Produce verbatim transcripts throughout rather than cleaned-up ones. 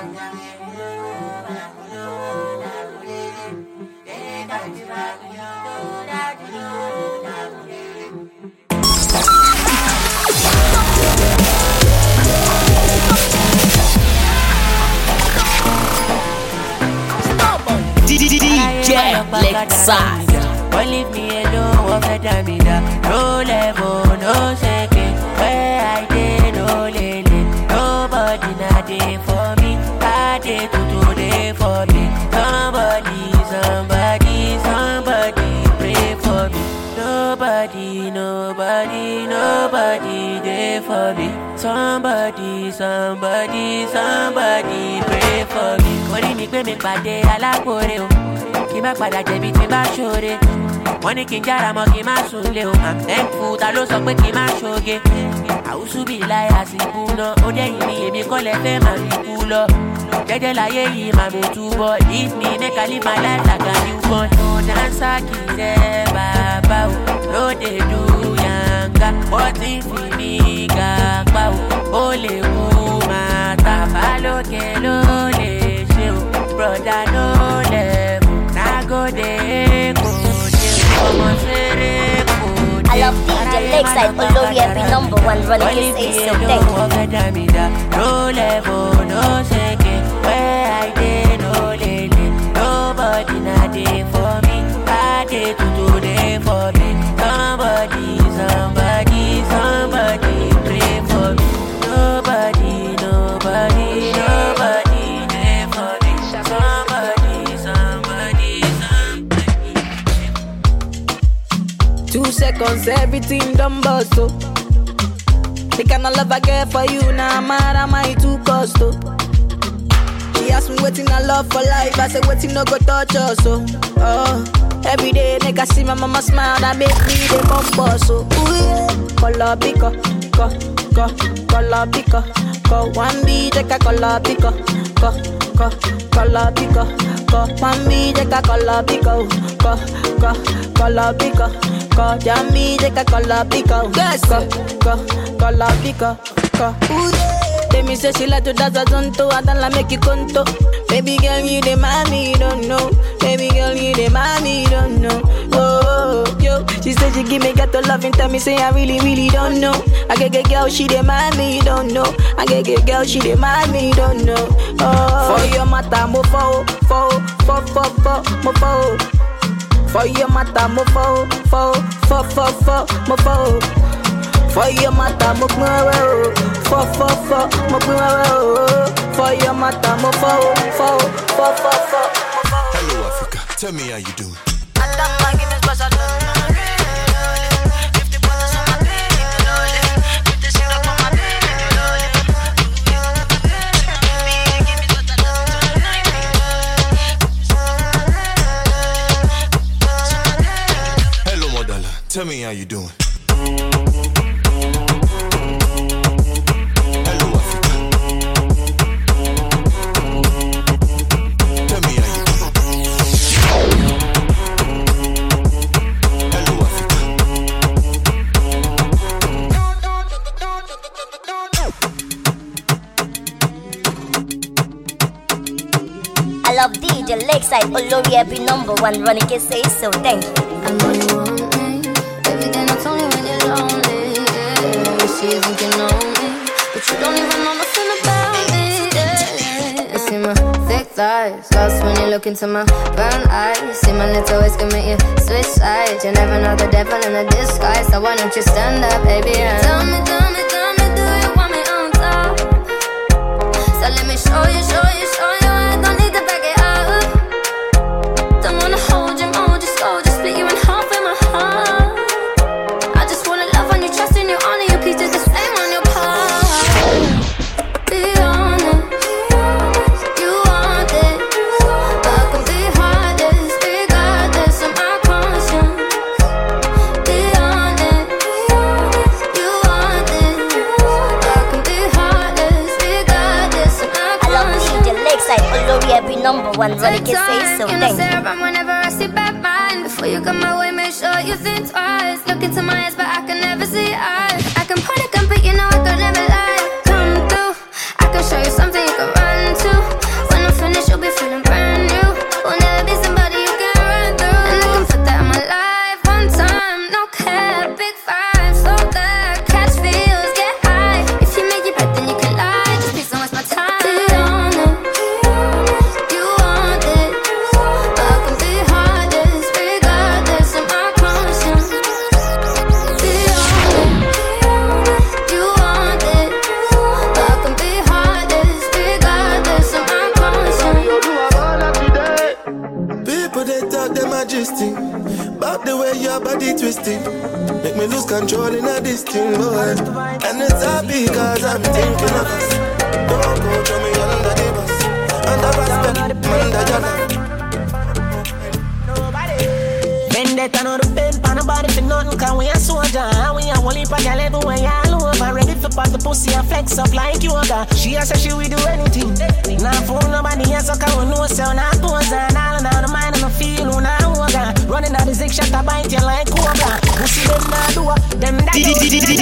D J Lexide. Don't leave me alone, walk a damida. No level, no shaking. Where I did, no lady. Nobody not there for me. I did to today for me. Somebody, somebody, somebody pray for me. Nobody, nobody, nobody there for me. Somebody, somebody, somebody pray for me. Kori mi gbe mi pàdé alákòrè o. Kí má padà jẹ̀bi tí bá ṣoore. Wọ́n ní kí n jára mọ́ kí n má sunlé o. I'm thankful, ta ló sọ pé kí n má ṣoge. Àwùsù bí láyà sí ikú náà. Ó dẹ́yìn mi èmi kọ́ lẹ fẹ́ máa fi kú lọ. Jẹ́jẹ́ láyé yìí máa mú túbọ̀. Leave me make I live my life like a newborn. No dancer kì í rẹ̀ bàbá o. No dey do yanga. Wọ́n ti fi mí ga pa o. Ó lè kú máa tàbá lókè ló lè ṣe o. Brother no level. Go there, go there. I love D J Lakeside, Olori every number one running his ace, so thank you. No level, no shaking. Where I did, no lady. Nobody not there for me. I did to do there for me. Somebody, somebody, somebody pray for me. Nobody, nobody, nobody there for me. Somebody, somebody. Two seconds, everything done bust, oh. The kind of love I get for you, now nah, mad am I too cost, oh. She asked me waiting I love for life, I said waiting no go touch us, oh. Oh, every day, nigga see my mama smile, that make me the bump, so. Ooh, yeah. Color pico, co, co, color pico, co. One B, take a color pico, co, co, color pico, co. One B, take a color pico, co, co, color pico. Ko Jamie de ka kola pico, ko ko kola pico, ko. They me say she like to dance a zonto, I don't like make you conto. Baby girl you the mommy, you don't know. Baby girl you the mommy, you don't know. Oh, yo, she said she give me got to love and tell me say I really really don't know. I get get girl she the mommy, you don't know. I get get girl she the mommy, you don't know. Oh, for your mata mo fo fo fo fo fo mo fo. For your mata mo fo fo fo fo fo mo fo. For your mata mo fo fo fo fo mo fo. For your mata mo fo fo fo fo fo mo fo. Hello Africa, tell me how you doing. Tell me how you doing. Hello Africa. Tell me how you doing. Hello Africa. I love D J Lakeside, Olori every number one running his ace, so thank you. I know you want me. Everything I told you when you're lonely, yeah. You see you think you know me, but you don't even know nothing about me, yeah. You see my thick thighs, lost when you look into my brown eyes. See my little ways can make you switch sides. You never know the devil in a disguise, so why don't you stand up, baby, and tell me, tell me, tell me, do you want me on top? So let me show you, show you, show you. I don't need to back it up. Don't wanna hold you, mold you slow, just split you in half with my heart. I just wanna love on you, trust in you, honor you, please do the same on your part. Be honest, you want this, but I can be heartless, regardless of my conscience. Be honest, you want this, but I can be heartless, regardless of my conscience. I love D J Lakeside, Olori every number one running his ace, so You know, thank say you. around whenever I see bad mind. Before you come my way, make sure you think twice. Look into my eyes, but I can never see eyes. I can point a gun, but you know I could never lie. Come through, I can show you something you can run to. like the way your body twisted. Make me lose control in a this thing, boy. And it's happy cause I'm thinking of us. Don't go throw me under the bus. Under respect, under your love. Vendetta no the pen, pan nobody for nothing. Cause we a soldier, we a whole heap of gal everywhere all over. Ready for pop the pussy and flex up like yoga. She a say she will do anything. Now fool nobody else, so cause we know so now pose. And all in all the mind and the feel, who now woga. Running out the zig shot, I bite you like cobra. Who see them now do up, them that do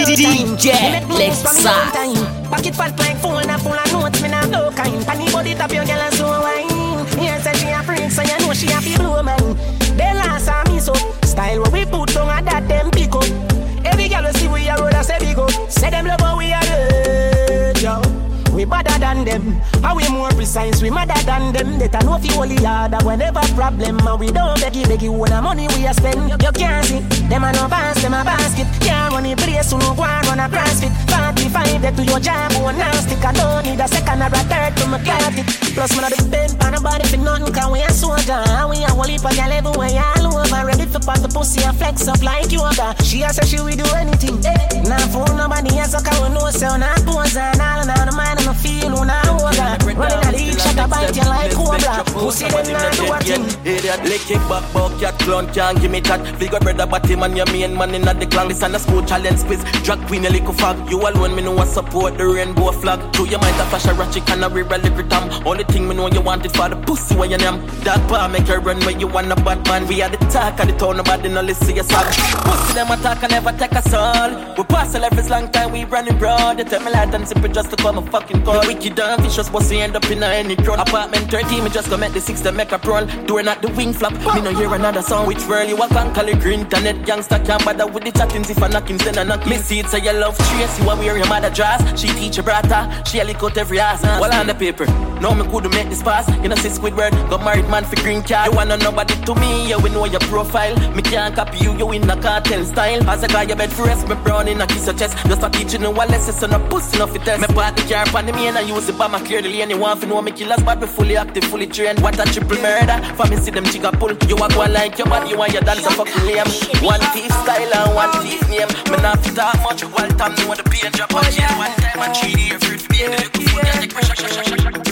D J Lakeside. Pocket fat like phone and full of notes, me now blow kind. Panny body tap your girl and so wine. Yes, say she a freak, so you know she a feel blue man. They last saw me so style what we put on a that them pick up. Every girl we see we a road a say big up. Say them love how we are good, yo. We better than them. How we more precise, we madder than them. They know if you only harder whenever problem. And we don't beg you, beg you, when the money we a spend. You can't see, them a no pass, them a basket. Can't run the place, so no go and run a CrossFit. forty-five, they to your job, one now stick. I don't need a second or a third to make it. Plus, man, I depend on nobody for nothing. Cause we a soldier, we a whole heap of gal everywhere all over. Ready for pop the pussy and flex up like yoga. She a say she will do anything. Now fool nobody else, so cause we know so now pose. And all in all the mind and the feel, who now woga. Running a league, shut a bite you like cobra. Who see them now do a thing. Idiot, lick it back, buck, cat, clown, can't give me that. Figure brother, but him and your main man in the clan. This and a school challenge quiz. Drag queen, a little fag. You alone, me know what support the rainbow flag. Do you mind a flash a ratchet and a real every time? Only thing me know you want it for the pussy when you name. That bar make her run when you want a bad man. We are the talk of the town, nobody no listen your song. Pussy them attack and never take us all. We pass a every long time, we running broad. They tell me like them simple just to come a fucking call. Wicked and vicious, but end up in a any crowd. Apartment thirteen, me just go make the six to make a prawl. Doing at the wing flap, me no hear another song. Which world you walk on, call it green internet. Youngster can't bother with the chattings if I knock him, then I knock. Me see it say you love Tracy, what wear your mother dress. She teach your brother, she a lick out every ass. While on the paper, now me could make this pass. You know see Squidward, got married man for green card. You wanna nobody to me, yeah we know your profile. Me can't copy you, you in a cartel style. As a guy you bed for rest, me brown in a kiss your chest. Just a teaching you a lesson, so no pussy no fit test. Me park the car on the main and use the bomb and clear the lane. You want to know me killers, but we fully active, fully trained. What a triple murder, for me see them jigga pull. You walk one like your body, you want your dance a fucking lame. One thief style and one thief name. Me not fit that much, while time me want the pain drop on chain. One time and three years, fruit be in the little food, and take pressure, shak, shak, shak, shak.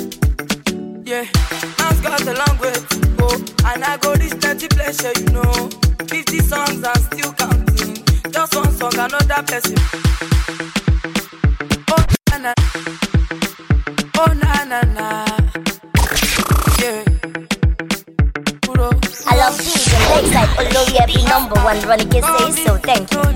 Yeah, man's got a long way to go, and I go this thirty pleasure, you know. Fifty songs and still counting. Just one song, another person. Oh na na, oh na na na. Yeah. Puro. I love D J Lakeside, Olori every number one running can say so. Thank you.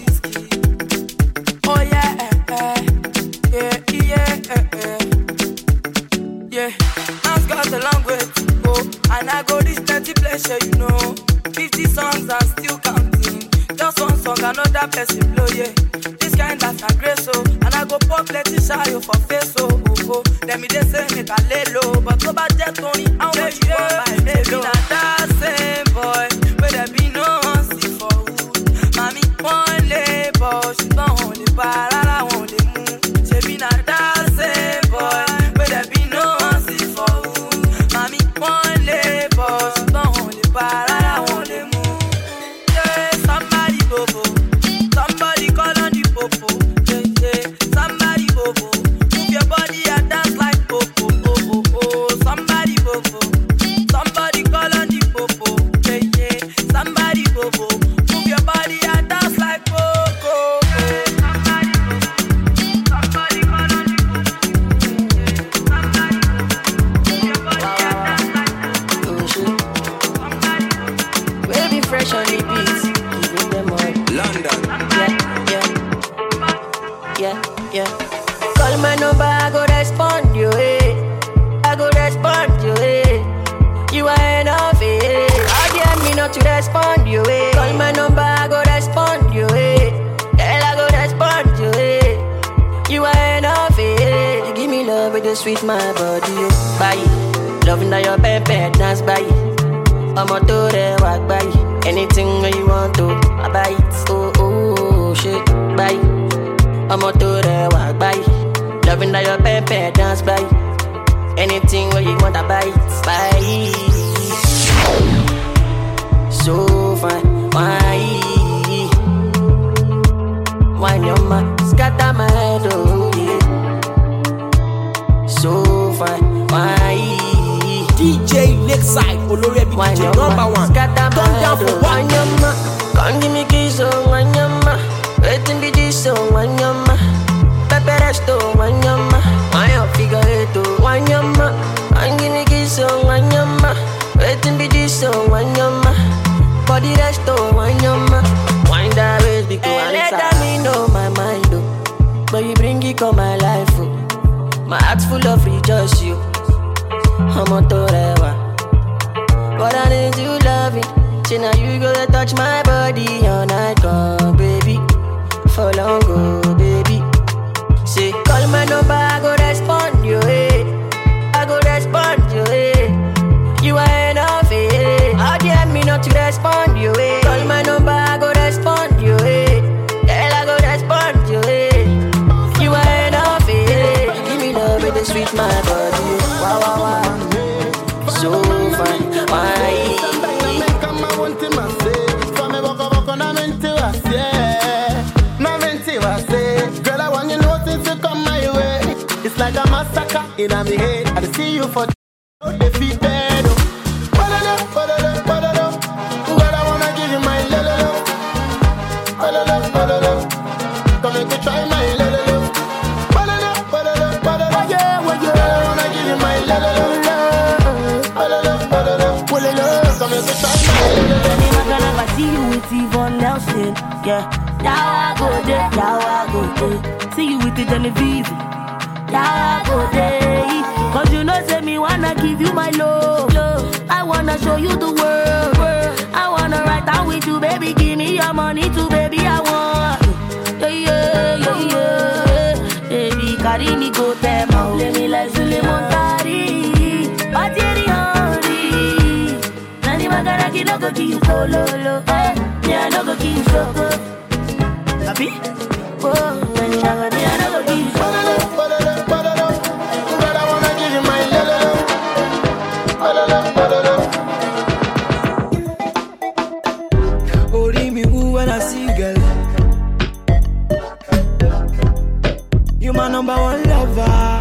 Oh yeah, yeah, yeah, yeah, yeah. Yeah, man's got a long way to go, and I go this thirty pleasure, you know. Fifty songs and still counting. Just one song, another person blow, yeah. This kind that's a grace, so, and I go pop plenty shy for face, oh, oh, oh. Let me just say make a lay low, but go back there, Tony, how much you want my baby? Not that same boy, where there be no one see for wood. Mommy, one labor, she don't hold it, but I won't let move. She be not that same boy, where there be no one see for wood. Mommy, one labor, she don't hold it, but I won't let move. Yeah, somebody bobo, somebody call on the popo. Yeah, yeah, somebody bobo, move your body and dance like popo. Oh, oh, oh, somebody bobo, somebody call on the popo. Yeah, yeah, somebody bobo, move your body and dance like popo. Somebody bobo, somebody call on the popo. Somebody bobo, move your body and dance like popo. Somebody bobo, We'll be fresh on the beats, giving them all. London. Yeah, yeah, yeah, yeah. Call my number, I go respond you, eh. I go respond you, eh. You are enough, eh. I get me not to respond you, eh. Call my number, I go respond you, eh. Girl, I go respond you, eh. You are enough, eh. You give me love with the sweet my body, oh. Bye. Loving that your bed, dance by. I'ma do that, walk by. Anything that you want to, I buy it. Oh, oh, shit, buy. I'ma do that, walk by. Loving that your pepe dance by. Anything that you want, I buy it, buy it. So fine, why Wine your ma, scatter my head, oh yeah. So fine, why? D J Lakeside, Olori Ebi D J number one. Scatter my head, oh wine your ma. Come give me kiss, oh wine your ma. Waiting be this, oh wine your ma. Pepe resto, wine your ma. Wine your figure eight, oh wine your ma. Come give me kiss, oh wine your ma. Waiting be this, oh wine your ma. Body resto, wine your ma. Wine that waist because hey, let me know my mind, oh. But you bring it on my life, oh. My heart's full of rejoice, you. I'm on forever. But I need you loving. See now you gonna touch my body all night long, baby. For long, go, baby. Say, call my number, I go respond, you, eh. I go respond, you, eh. You are enough, eh. How dare me not to respond, you, eh. Call my number, I go respond, you, eh. Girl, I go respond, you, eh. You are enough, eh. Give me love with the sweet, my body. Wow, wow, wow. So fine, why? Girl, I want you know since you come my way. It's like a massacre in my head. I see you for defeated. Girl, I wanna give you my love. Come make me try my love. Yeah, well, yeah. Girl, I wanna give you my love. Come make me try my love. I see you with Yvonne Nelson, yeah. Now I go there, now I go there. See you with the Genevieve. Now I go there. Cause you know, say me wanna give you my love. I wanna show you the world. I wanna ride down with you, baby. Give me your money too, baby. I want. Yeah, yeah, yeah, yeah. Baby, carry me go there, ma. Let me like Suleiman Tari. Batiri honey. Nani magara ki no go ki you kololo. Yeah, no go ki you soko. Happy? Oh, when you have a day, I don't give you. But I wanna give you my love. Hold me who when I see you, girl. You my number one lover.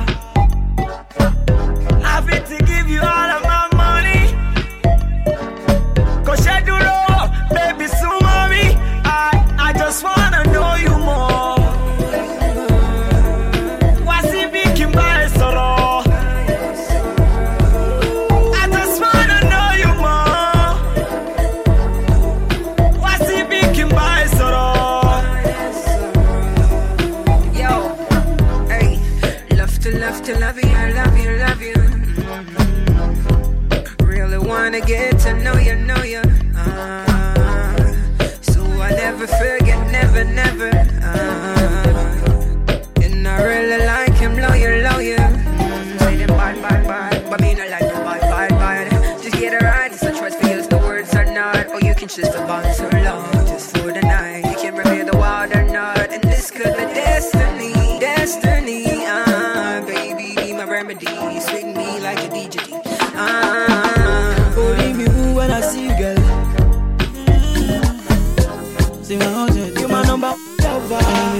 Happy to give you all of my money. Cause you do love, baby, so mommy. I, I just wanna know you more. What's it making by sorrow? I just wanna know you more. What's it making by sorrow? Yo, hey, love to love to love you, love you, love you. Mm-hmm. Really wanna get to know you, know you. Uh, so I never forget, never, never. Uh, and I really like him, loyal, loyal. Mm, say them bad, bad, bad, but me not like them bad, bad, bad. Just get it right, it's a choice for you, the words are not. Or you can choose the bonds so long, just for the night. You can reveal the wild or not, and this could be destiny, destiny. Uh, baby, be my remedy, swing me like a D J. Uh, Holding me who when I see you, girl. See my house, you my number lover.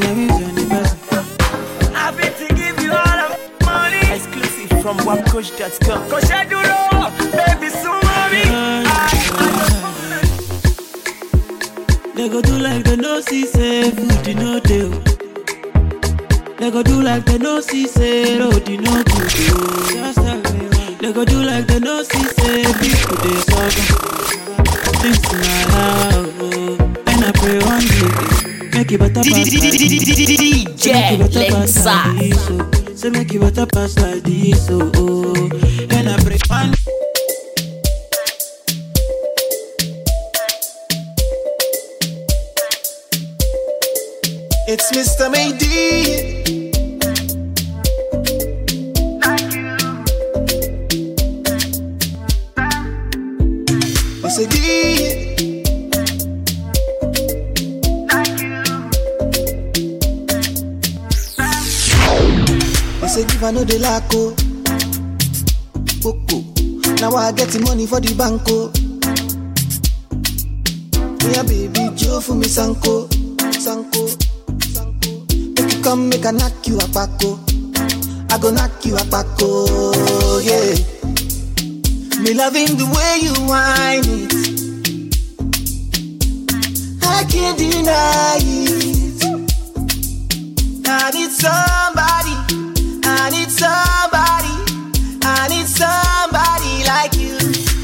Happy to give you all of money. Exclusive from wapcoach dot com. Cause I do love, baby, so mommy. They go do like they no see say food you no do. They go do like they no see say road you no good. Just tell me why. They go do like they no see say people they suffer. Things in my life, oh. And I pray one day make it better pass like this. D J Lakeside. Say make it better pass like this, oh, oh. And I pray one day. It's Mister Mayday. It's a D. It's a give I know the laco. Coco. Now I get the money for the banco. Yeah, baby, Joe for me, Sanko. Sanko. come make I knock you a pako. I go knock you a pako, yeah. Me loving the way you whine it. I can't deny it. I need somebody. I need somebody. I need somebody like you.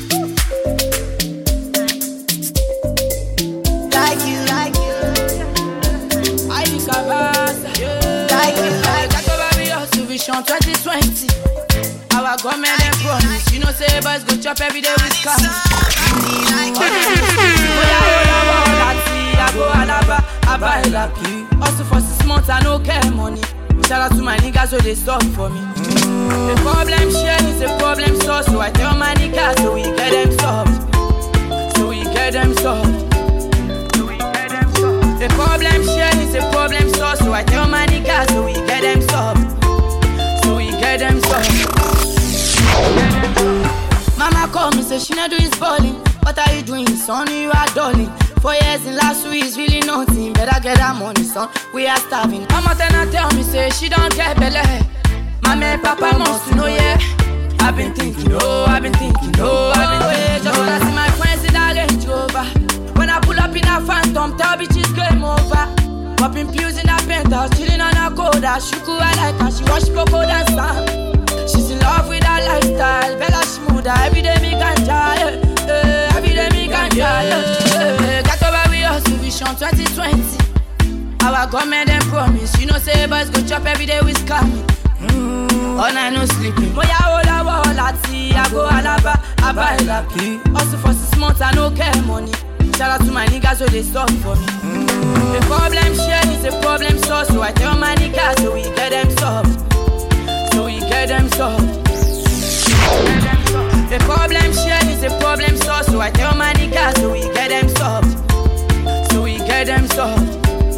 Like you, like you. I need Kabasa. Like you, like you. Vision twenty twenty. Our government and promise. You know, say boys go chop every day with scam. I go Alaba, I buy Lapi. Also for six months, I no care money. Shout out to my niggas so they stop for me. Mm. The problem share is a problem solved. So I tell my niggas so we get them solved. So we get them solved. So we get them solved. The problem share is a problem solved. So I tell my niggas so we get them solved. So we get them solved. Mama call me say she not do his balling. What are you doing, son? You are darling. Four years in last week is really nothing. Better get that money, son. We are starving. Mama then tell me say she don't get belly. Mama and Papa must to know, yeah. I've been thinking, oh, I've been thinking, oh, I've been thinking. Just wanna see my friends in that Range Rover. When I pull up in a Phantom, tell bitches game over. Popping pills in a penthouse, chilling on a coda. Shuku I like her, she watch Coco dance. She's in love with her lifestyle. Bella Shmuda, every day me ganja, yeah. Uh, every day me ganja, yeah. Uh, got over with us, Vision twenty twenty. Our government and promise. You know, say boys go chop every day with scam. Mm. All night no sleeping. Boy, I hold a wall, I see. I go Alaba, I buy Lapi. Also for six months, I no care money. Shout out to my niggas so they stop for me. Mm. The problem share is a problem solved. So I tell my niggas so we get them solved. So we get them solved. The problem share is a problem solved. So I tell my niggas so we get them solved. So we get them solved.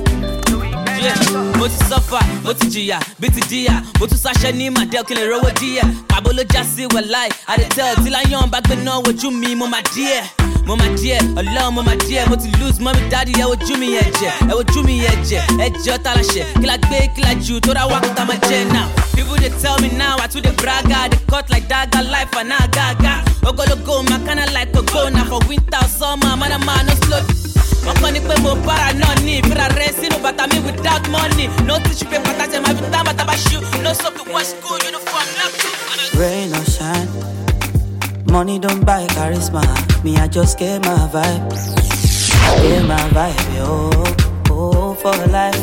Yeah, mo ti suffer, mo ti jìyà, bí ti jìyà, mo tún ṣàṣẹ ní màdé kí lè rówó díẹ̀. Pàbó ló já sí wẹ̀láì, I dey tell tí láyọ̀n bá gbé náà wojú mi, mo máa díẹ̀. Mo máa díẹ̀, ọlọ́run mo máa díẹ̀, mo ti lose mọ́mí dáàdì, ẹ wojú mi ẹ̀jẹ̀, ẹ wojú mi ẹ̀jẹ̀, ẹ̀jẹ̀ ọ̀tá láṣẹ, kí la gbé kí la jù, tó ra wá kúta máa jẹ now. People dey tell me now, I too dey brag, I dey cut like dagger, life and now gaga. Ogologo, my kinda like a go, now for winter or summer, man and man no slow. Wọ́n kọ́ ni pé mo bára náà ní ìfira rẹ̀ sínú bàtà mi without money. No tissue paper tàṣẹ máa fi tá bàtà bá ṣú. No soap to wash school uniform náà too. Rain or shine, money don't buy charisma. Me I just get my vibe, get my vibe, oh, oh for life.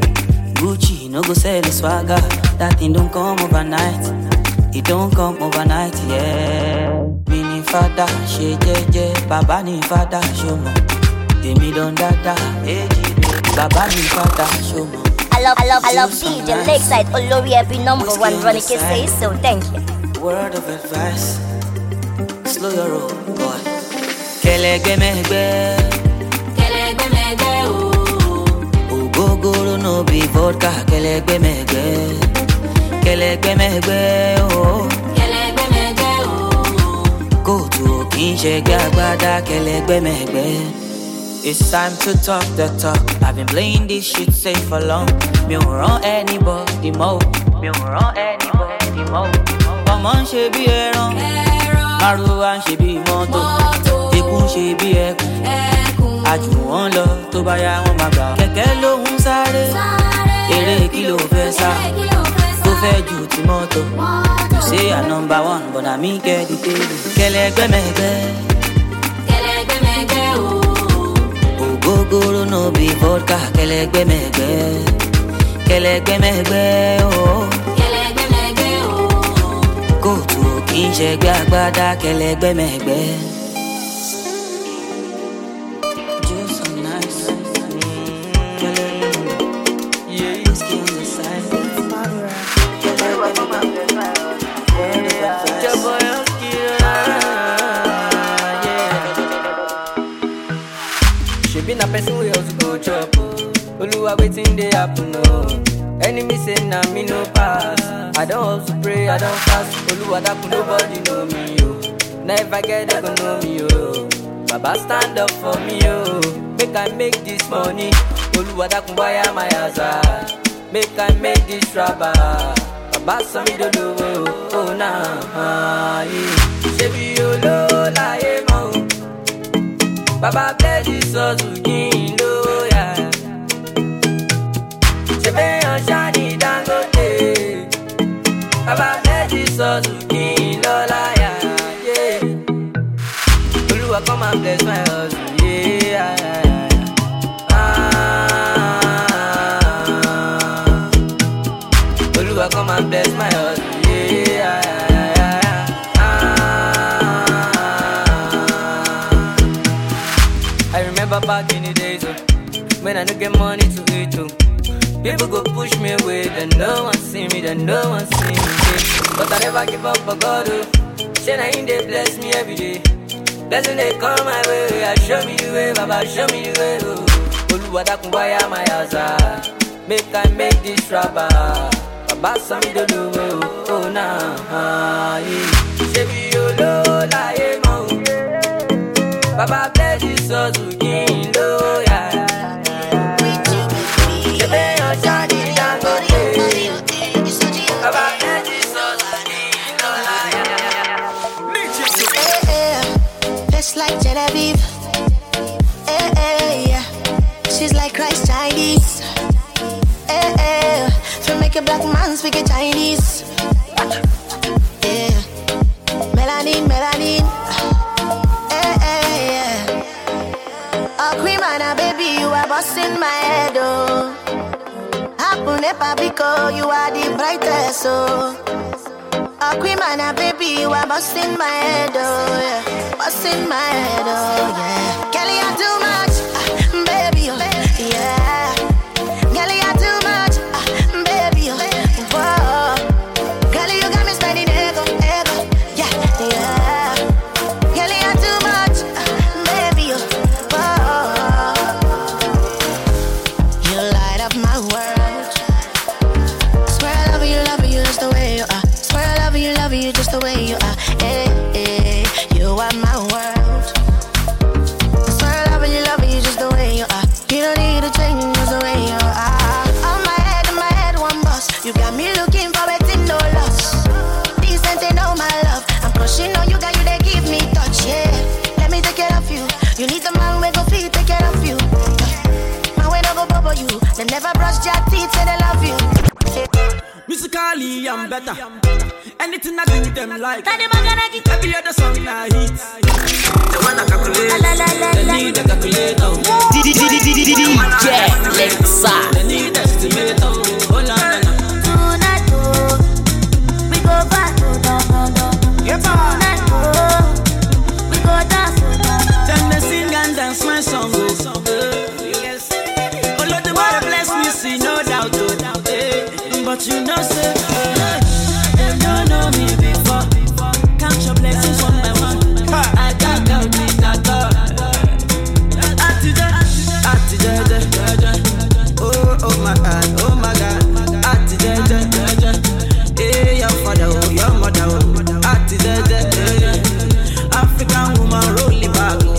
Gucci no go sell the swagger, that thing don't come overnight. It don't come overnight, yeah. Me ni fada, she jeje, baba ni fada, show me. Demi don dada, eji, baba ni fada, show me. I love, I love, I love D J Lakeside Olori every number one running can say so. Thank you. Word of advice, slow your roll, boy. Kelegbe megbe, kelegbe megbe, oh. Ogogoro no be vodka, kelegbe megbe, kelegbe megbe, oh. Kelegbe megbe, oh. Go to Kinche Gagbada, kelegbe megbe. It's time to talk the talk. I've been playing this shit safe for long. Me don't run anybody more. Me don't run anybody more. Come on, she be around. Maruan she be moto. Ekun she be ekun. Aju won lo to ba ya won ma gba. Kẹ̀kẹ́ ló ń sáré. Eré kí ló fẹ́ sá. Tó fẹ́ ju ti moto. You say I'm number one, but I me get the table. Kẹlẹgbẹ́ mẹgbẹ́. Kẹlẹgbẹ́ mẹgbẹ́ o. Ogogoro no be vodka, kelegbe megbe, kelegbe megbe, oh, kelegbe megbe, oh. Go to Kinche Gagbada, kelegbe megbe. Just so nice, yeah. Whiskey on the side, Be na person we also go chop. Oluwa waiting they happen no. Enemy say na me no pass. I don't also pray, I don't fast. Oluwa that nobody know me yo. Now if I get they gon' know me yo. Baba stand up for me yo. Make I make this money. Oluwa that wire my hazard. make I make this rubber. Baba saw me do do oh nah. Shebi yo lo la ye mo. Baba bless this Suzuki lo yeah. Shebi yo shani dangote. Baba bless this Suzuki lo la yeah yeah. Oluwa come and bless my hustle yeah. Come and bless my heart, yeah. I remember back in the days oh, when I don't get money to eat too. People go push me away, then no one see me, then no one see me. But I never give up for God, oh. Shana in they bless me every day. Blessing they come my way, I show me the way, Baba show me the way, oh. Oluwa dakunbaya my house, make I make this rubber. Baba saw me do do oh nah. Shebi yo lo la ye mo. Baba bless this Suzuki lo yeah. Shebi yo shani dangote. Baba bless this Suzuki lo yeah. It's like Genevieve. Hey, hey, yeah. She's like Christ Chinese. Hey, hey. To make a black man speak a Chinese. Yeah. Melanin, melanin. Hey, hey, yeah. Oh, queen man, baby, you are bossing my head, oh. Hapu nepa biko, you are the brightest, oh. Oh, queen man, baby, you are bossing my head, oh, yeah. Bossing my head, oh, yeah. Kelly, you're too much, uh, baby, oh, yeah. Kelly, you're too much, uh, baby, oh, whoa. Kelly, you got me spending ego, ego, yeah, yeah. Kelly, you're too much, uh, baby, oh, whoa. You light up my world. Swear I love you, love you just the way you are. Swear I love you, love you just the way you are. Hey, hey, you are my world. Swear I love you, love you just the way you are. You don't need to change just the way you are. On my head, on my head, one boss. You got me looking for it in no loss. Decent ain't no my love. I'm crushing on you, got you, they give me touch, yeah. Let me take care of you. You need the man where go feet, take care of you. Man, when I go bubble you. They never brush their teeth, say they love you. Musically, I'm better. Anything I do, them like. Every other song I hit. They wanna calculate. They need a calculator. D J Lexa. They need estimator. Hold on. Tonight, oh, we go back to down, down, down. Tonight, oh, we go dance to down, down. Then they sing and dance my song. Oh, Lord, the Lord bless me, see no doubt. But you know, say, they don't know me before. Count your blessings one by one. I got out with that God. Oh, oh my God, oh my God. Hey, your father, oh, your mother, oh. African woman rolling back, oh.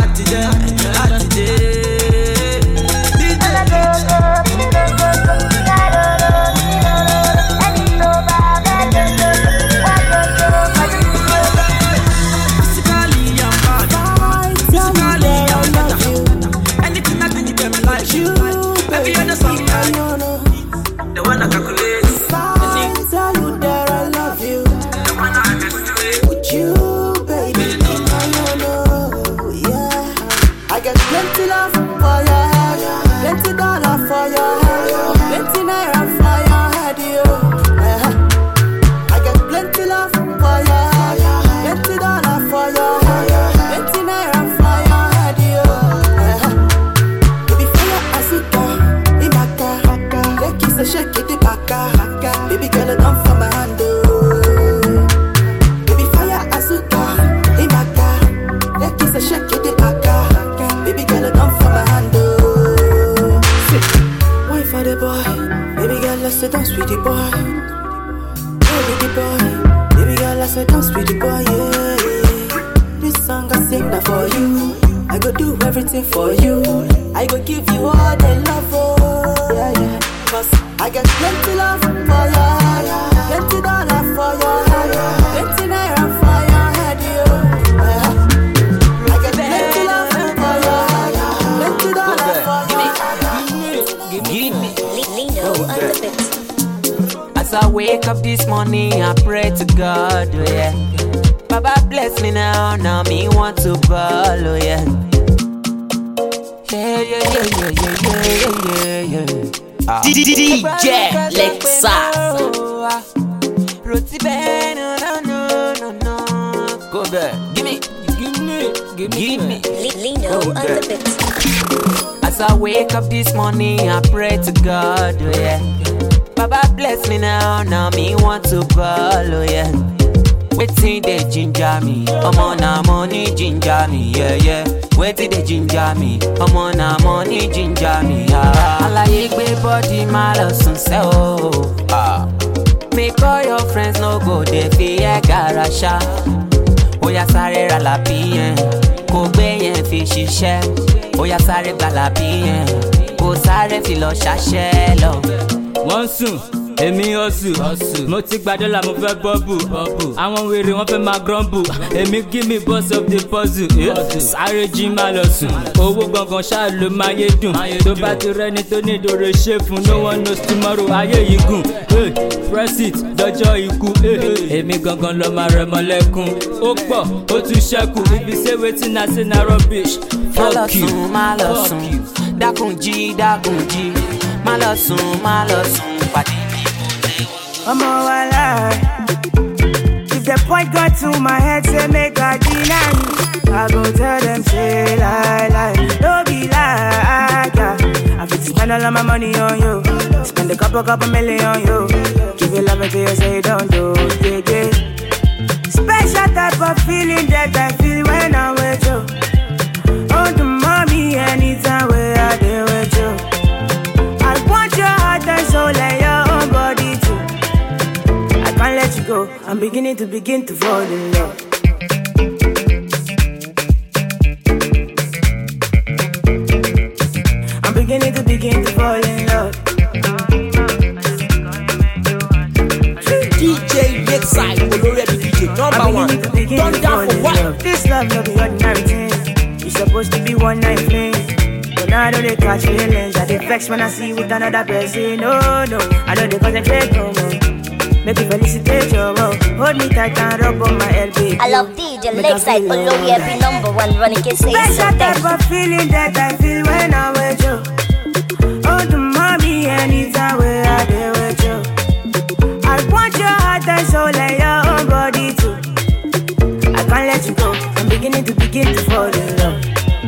say dance with the boy. Hey, with the boy. Baby girl, I say dance with the boy, yeah, yeah. This song I sing that for you. I go do everything for you. I go give you all the love, oh, yeah, yeah. Cause I get plenty love for your head, plenty dollar for your head, plenty naira for your head, yo. I get plenty love for your head, plenty dollar for your head. Give me, Lino on the beat. as I wake up this morning, I pray to God, oh yeah. Baba bless me now, now me want to ball, oh yeah. Yeah, yeah, yeah, yeah, yeah, yeah, yeah, yeah. Ah. D J Lexa. Roti Ben, no, no, no, no. Go there. Give me, give me, give me, give me. Lino on the beat. As I wake up this morning, I pray to God, oh yeah. Baba bless me now, now me want to ball, oh yeah. Waiting they ginger me, I'm on a money ginger me, yeah, yeah. Waiting they ginger me, I'm on a money ginger me, ah. I like big body, my love, say oh, ah. Make all your friends no go, they fear garasha. Oya sare ra la bien, ko gbe yen fi ṣiṣẹ́. Oya sare gba la bien, ko sare fi lọ ṣaṣẹ́ lọ. Wọ́n sùn, èmi hustle, mo ti gba dọ́là mo fẹ́ bọ́bù, àwọn wèrè wọ́n fẹ́ máa grumble, èmi give me boss of the puzzle, sáré jí má lọ sùn, owó gangan ṣáà ló máa yé dùn, tó bá ti rẹ́ni tó ní ìdòrè ṣe fún, no one knows tomorrow, ayé yìí gùn, press it dọjọ́ ikú, èmi gangan lọ máa rẹ̀ mọ́lẹ́kùn, ó pọ̀, ó tún ṣẹ́kù, ibi ṣé wetin I say na rubbish, fuck you, má lọ sùn, dákun jí, dákun jí, má lọ sùn, má lọ sùn, pàdé mi. I'm all alive. If the point got to my head, say make I deny you. I go tell them, say lie, lie. Don't be like, yeah. I fit spend all of my money on you. Spend a couple, couple million on you. Give you love until you say you don't do, yeah, yeah. Special type of feeling that I feel when I'm with you. Oh, the mommy, anytime we are there with you. I want your heart and soul and your own body too. Can't let you go. I'm beginning to begin to fall in love. I'm beginning to begin to fall in love. D J Lakeside, Olori D J number one. Turn down for what? This love no be ordinary thing. It's supposed to be one night thing. But now I know they catch feelings. I dey vex when I see you with another person. No, no, I know they concentrate no more. Make you felicitate your love. Hold me tight and rub on my L B. I love D J Lakeside, Olori every number one running kiss say Special type of feeling that I feel when I'm with you. Oh, the mommy, anytime we are there with you. I want your heart and soul and your own body too. I can't let you go. I'm beginning to begin to fall in love.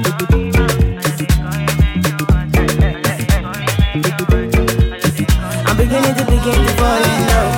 I'm beginning to begin to fall in love.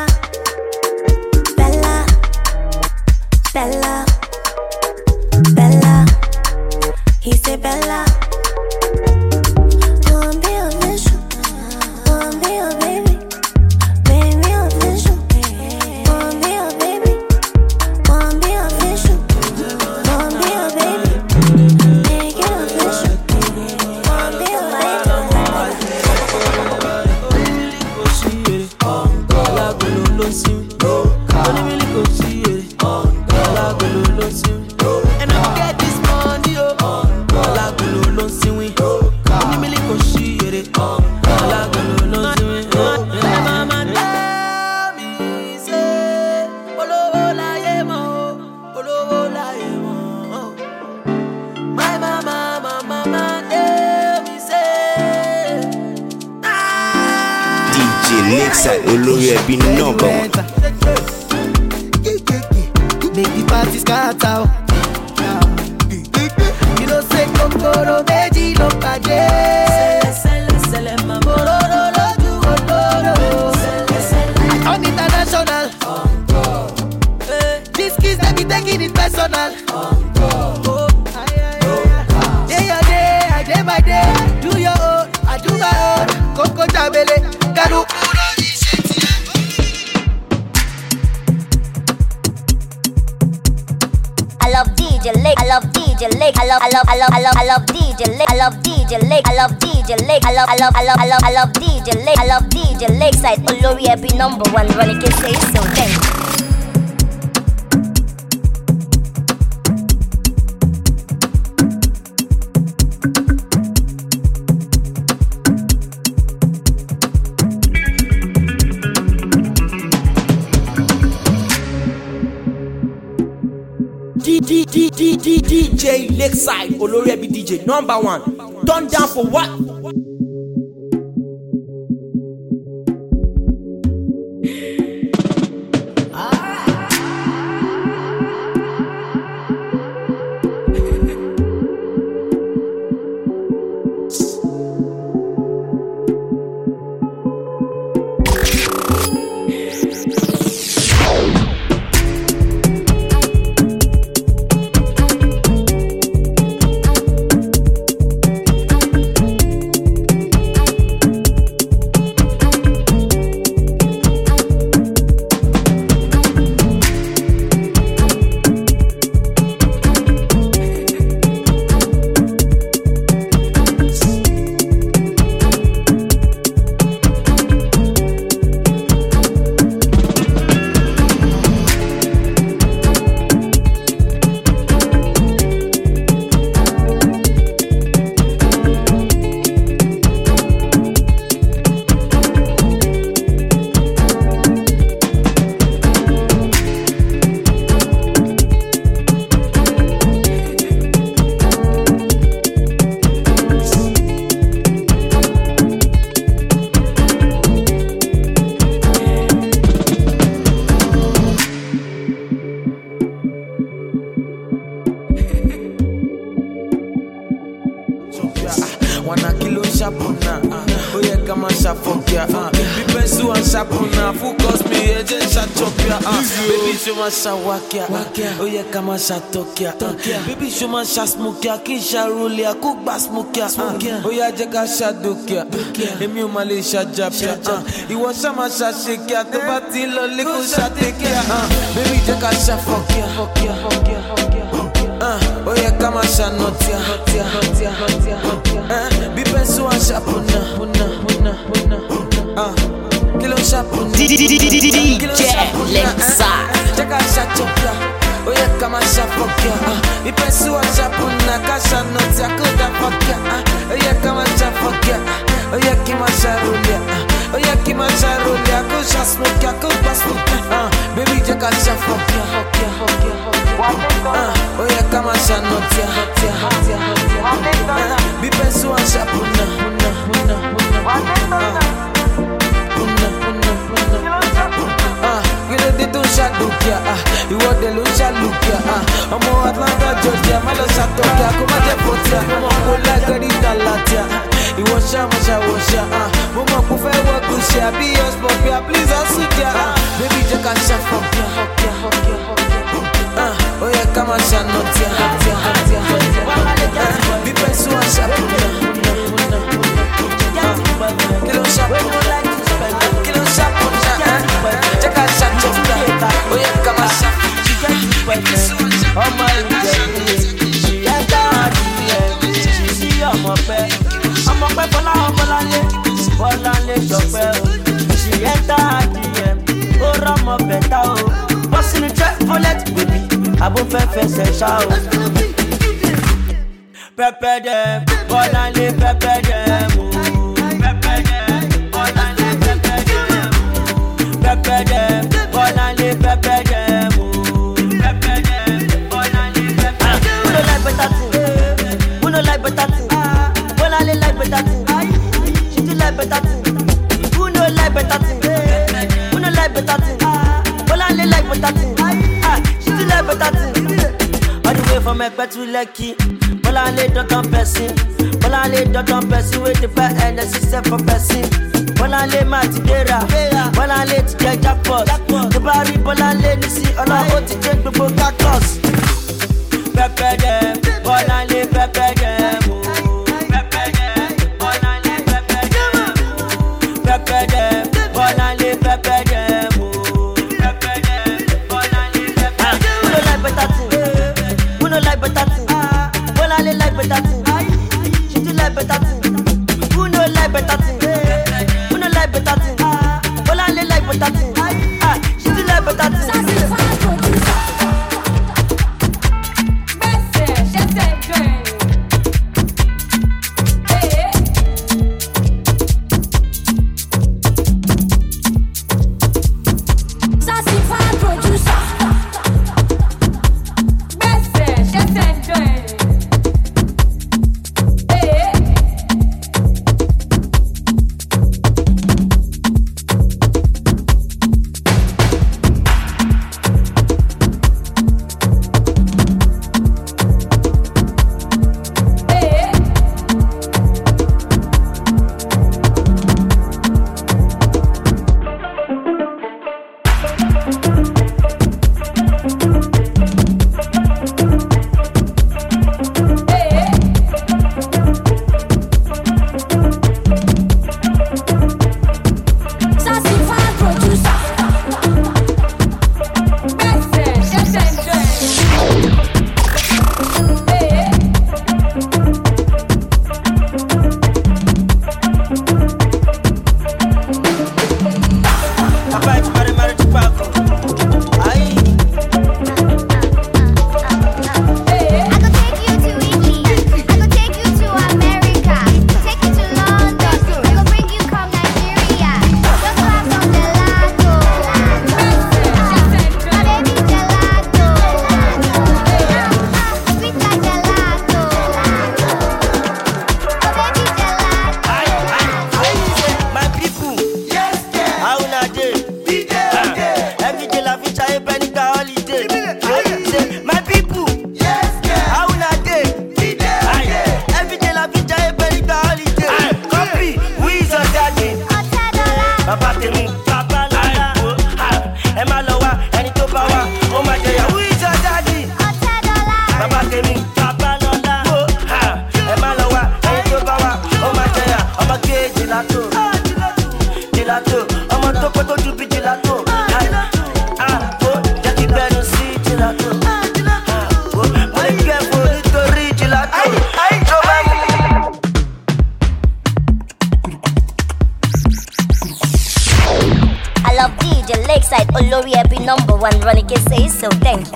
Bella, Lakeside, olórí ẹbí number one. Make the party scatter. You know say kokoro meji lo pade. Sele sele mama. Ororo lo ju ororo. Sele sele. I'm international. These kids they be taking it personal. Day your day, I day by day. Do your own, I do my own. Coco Jabele, Ganu. I love D J Lake, I love D J Lake, I love, I love, I love, I love, I love D J Lake, I love D J Lake, I love D J Lake, I love, I love, I love, I love, I love D J Lake, I love D J Lakeside, Olori Ebi number one, Ronnie can say so. Thank you. D D D D D D J Lakeside, Olori Ebi D J number one. Turn down for what? Wakia, oh yeah, kama sha tokia, baby show man sha smokia, kisha rolia, cook bas smokia, oh yeah, jeka sha dokia, emi o male sha japia, iwo sha ma sha shakia, to bati lo liko sha tekia, baby jeka sha fokia, fokia, fokia, fokia, oh yeah, kama sha notia, notia, notia, notia, baby so sha puna, puna, puna, puna, ah, kilo sha puna, D D D D D D J Lakeside. Jeka sha chopia, oye kama sha fokia. Ipe suwa sha puna, kasha notia kuda fokia. Oye kama sha fokia, oye kima sha rolia. Oye kima sha rolia, kusha smokia, kuba smokia. Baby jeka sha fokia, fokia, fokia, fokia. Oye kama sha notia, notia, notia, notia. Ipe suwa sha puna, puna, puna, puna. Puna, puna, puna. Gile di tu shadukia, iwo de lu shalukia. Omo Atlanta, Georgia, malo shatokia, kuma je potia. Omo like di dalatia, iwo shama shawosha. Omo kufe wo kushia, be yours popia, please asukia. Baby jeka shafokia, fokia, fokia, fokia. Oh yeah, kama shanotia, hatia, hatia, hatia. Bipe suwa shapuna, puna, puna, puna. Kilo shapuna, kilo shapuna. Jeka shatokia, oh yeah, kama shapuna. Oh my God, she has done it. She see I'm up there. I'm up there for la, for la, for la, she enter D M. Oh, I'm up better. What's in the track for let baby? I won't face shout. Pepper them, for la, pepper them. Pepper them, for la, pepper them. Pepper them, for la, pepper them. Who no like better thing? Who no like better thing? She do like better thing. Who no like better thing. Who no like better thing? Bolale like better thing. Ah, she still like better thing. All the way from Ekpe to Lekki. Bolale don't come person. Bolale don't come person with the bad and the system for person. Bolale matidera. Bolale to get jackpot. The bari bolale ni si Ọlọ́run ti jẹ́ gbogbo cactus. Pepe dem, bolale pepe dem. Pepe dem, bolale pepe dem. Pepe dem, bolale pepe dem. Pepe dem, bolale pepe dem. Who no like better thing? Who no like better thing? Bolale like better thing. She still like better thing. Who no like better thing? Who no like better thing? Bolale like better thing. Ah, she still like better thing. Number one, Ronnie can say so. Thank you.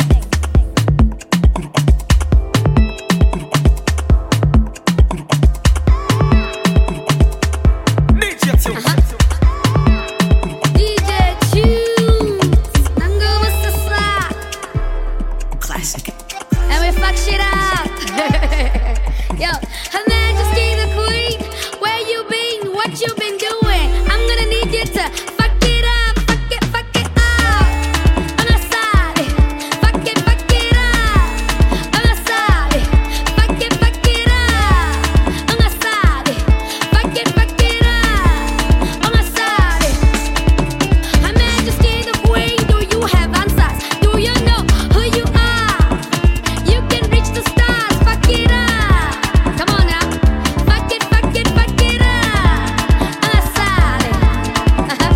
Classic. And we fuck shit up. Yo, Her Majesty the Queen, where you been? What you been doing? I'm gonna need you to fuck it up, fuck it, fuck it up. On the side, fuck it, fuck it up. On the side, fuck it, fuck it up. On the side, fuck it, fuck it up. On the side, Her Majesty the Queen, do you have answers? Do you know who you are? You can reach the stars, fuck it up. Come on now, fuck it, fuck it, fuck it up. On the side, uh-huh.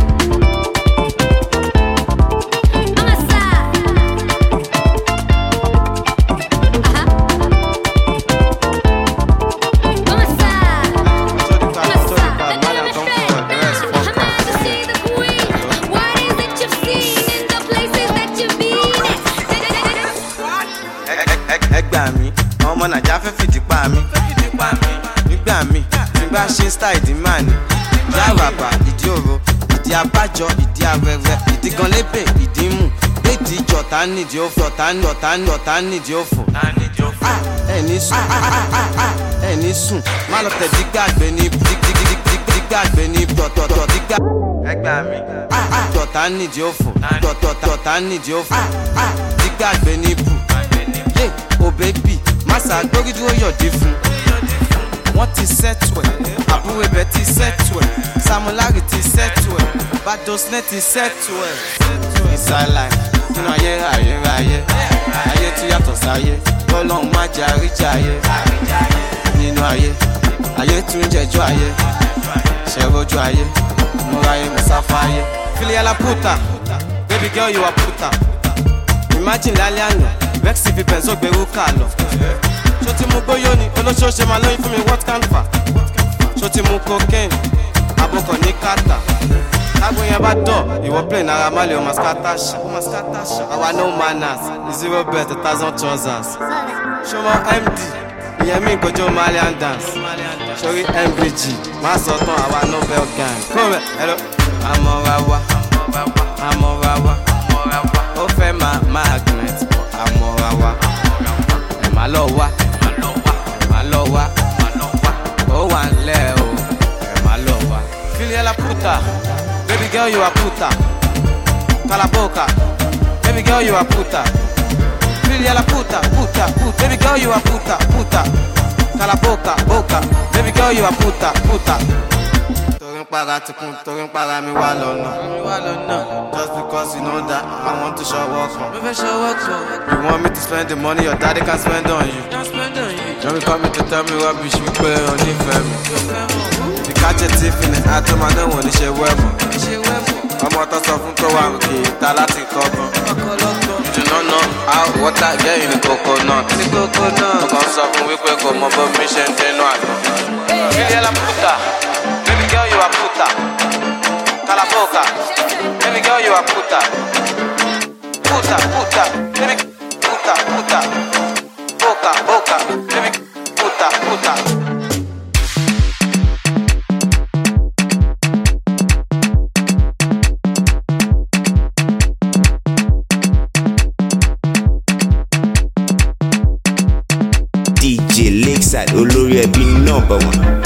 On the side, uh-huh. On the side, on the side. Let me demonstrate now. Her Majesty the Queen, what is it you've seen in the places that you've been? ẹ gbà mí àwọn ọmọ nàìjíríà fẹ́ fìdí pa mí nígbà mí nígbà ṣe style ìdí máa ní ìdí àràbà ìdí òro ìdí abájọ ìdí arẹrẹ ìdí gan lébè ìdí mú ìdí ìjọta nídìí òfò ọ̀tá ní ọ̀tá ní ọ̀tá nídìí òfò ẹni sùn ẹni sùn má lọ tẹ̀ dígbàgbé ní dígbàgbé ní tọ̀tọ̀tọ̀ dígbà. ẹgbà ẹgbà mi. Dọ̀tà nídìí òfò, dọ̀tà nídìí òfò. Dígbàgbé ní ibù. Yé o bébì, màsà gbórí dúró yọ̀dí fún. Wọ́n ti sẹ́tù ẹ̀, àbúrò ibẹ̀ ti sẹ́tù ẹ̀, Samulari ti sẹ́tù ẹ̀, Badosnet ti sẹ́tù ẹ̀. Ìsàlàyé nínú ayé ayérayé, ayé tún yàtọ̀ sáyé, Ọlọ́run má jẹ́ àríjà ayé. Nínú ayé, ayé tún jẹjọ́ ayé, ṣẹ̀rọ̀jú ayé, múra ayé mùsáfà ayé. Filia la puta, baby girl you a puta. Imagine lálẹ́ àná, vex fi benzo gbèrú kà lọ. Ṣó ti mú gbóyó ni, olóṣooṣe máa lóyún fún mi what can fa? Ṣó ti mú cocaine, abọ́kọ̀ ní kàtà. Tágbó yẹn bá dọ̀, ìwọ play náírà má lè ọmọ skátàṣà. Àwa no manners, zero bet, a thousand trousers. Ṣó mọ M D, ìyẹn mi gbọ́jọ́ Malian dance. Sórí M V G, má sọ tán àwa Nobel gang. Kúrò hello. Àmọ́ra wa, àmọ́ra wa, ó fẹ́ máa magnet, àmọ́ra wa. Ẹ má lọ wá, ẹ má lọ wá, ó wà nílẹ̀ o, ẹ má lọ wá. Filia la puta, baby girl you a puta. Calaboca, baby girl you a puta. Filia la puta, puta, puta, baby girl you a puta, puta. Calaboca, boca, baby girl you a puta, puta. Torí para ti kun, torí para mi wá lọ́nà. Just because you know that I want to show work on. You want me to spend the money your daddy can spend on you. Don't be coming to tell me rubbish we pay on the family. The catch a thief in the atom and no one is a weapon. Ọmọ tó sọ fún tó wà òkè ìta láti kọ́gbọ́n. You do not know how water get in the coconut. Ọkàn sọ fún wípé kò mọ bó mi ṣe ń dénú àgbọn. Filia la puta, baby girl you a puta. Calaboca, baby girl you a puta. Puta, puta, baby puta, puta. Boca, boca, baby puta, puta. D J Lakeside olórí ẹbí number one.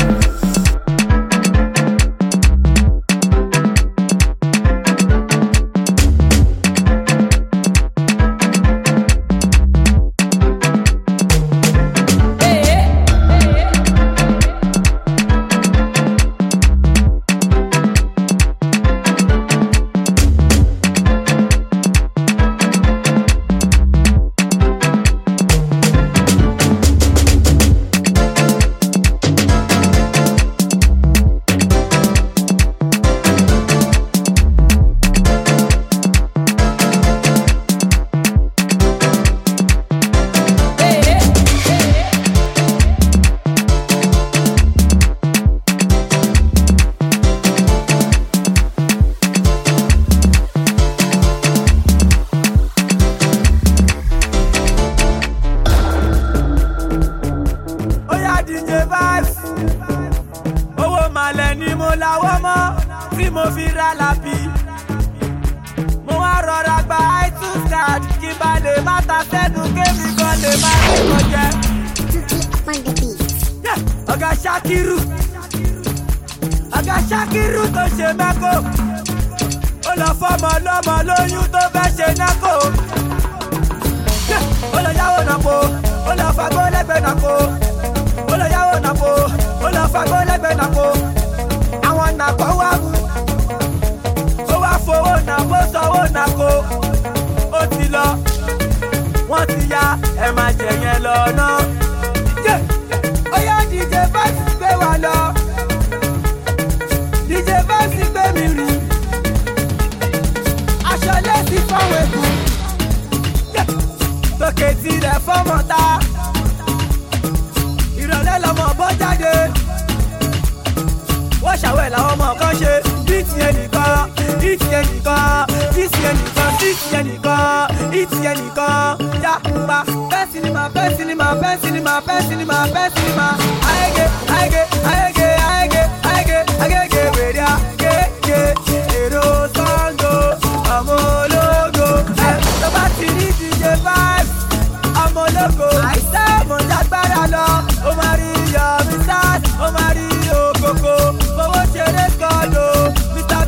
Mister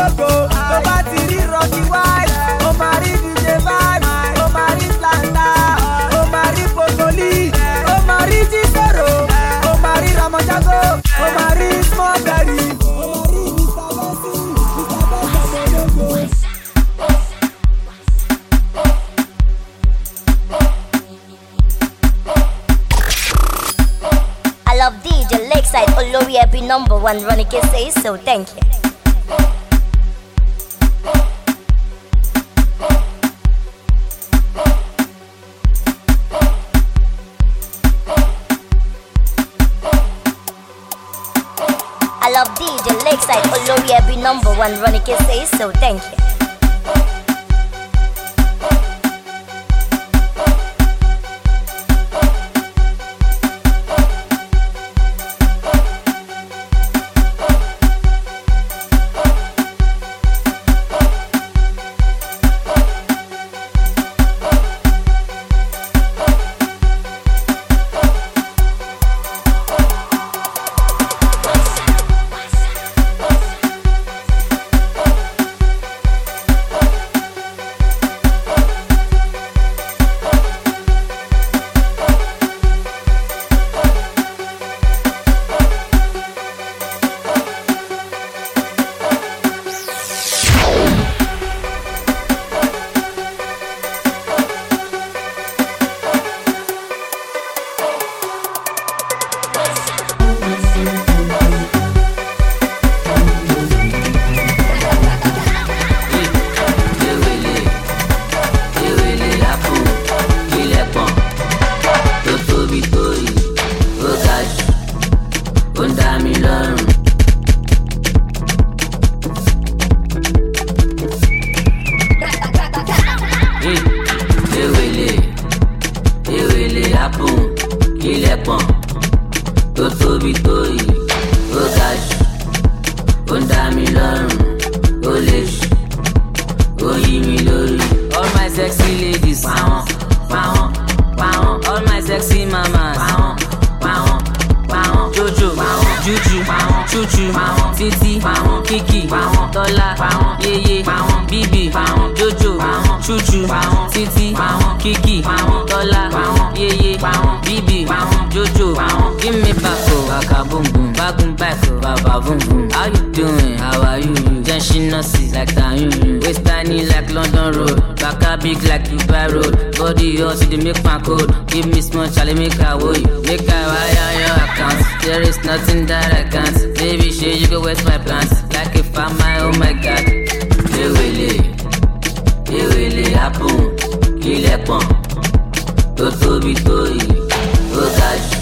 gbogbo tó bá ti rí Rocky White ó máa rí D J Vibes ó máa rí Slanta ó máa rí Pokoli ó máa rí Jísòrò ó máa rí Ramojago ó máa rí Small Berry ó máa rí I love D J Lakeside, Olori Ebi number one, Ronike says so, thank you. I love D J Lakeside, Olori Ebi number one, Ronike says so, thank you. Nothing that I can't. Baby, shit, you go waste my plans. Like if I'm my, oh my god. It really, it really happen. Kill a pump. To to be to you. Oh gosh.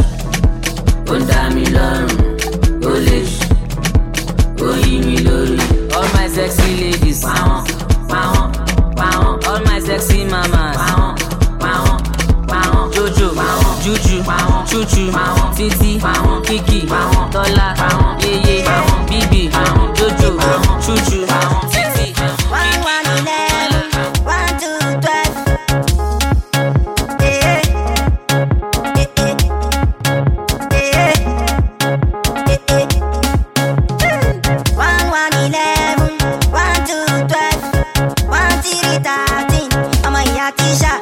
Under me long. Oh lish. Oh me lori. All my sexy ladies. Pow, pow, pow. All my sexy mamas. Pow, pow, pow. Jojo, pow. Juju, pow. Chuchu, pow. Titi, pow. Kiki, pow. Tola, pow. Yeye, pow. Bibi, pow. Jojo, pow. Chuchu, pow. Titi, pow. One, one, eleven, one, two, twelve. Eh, eh, eh, eh, eh, eh. One, one, eleven, one, two, twelve, one, three, thirteen. I'm a yatisha.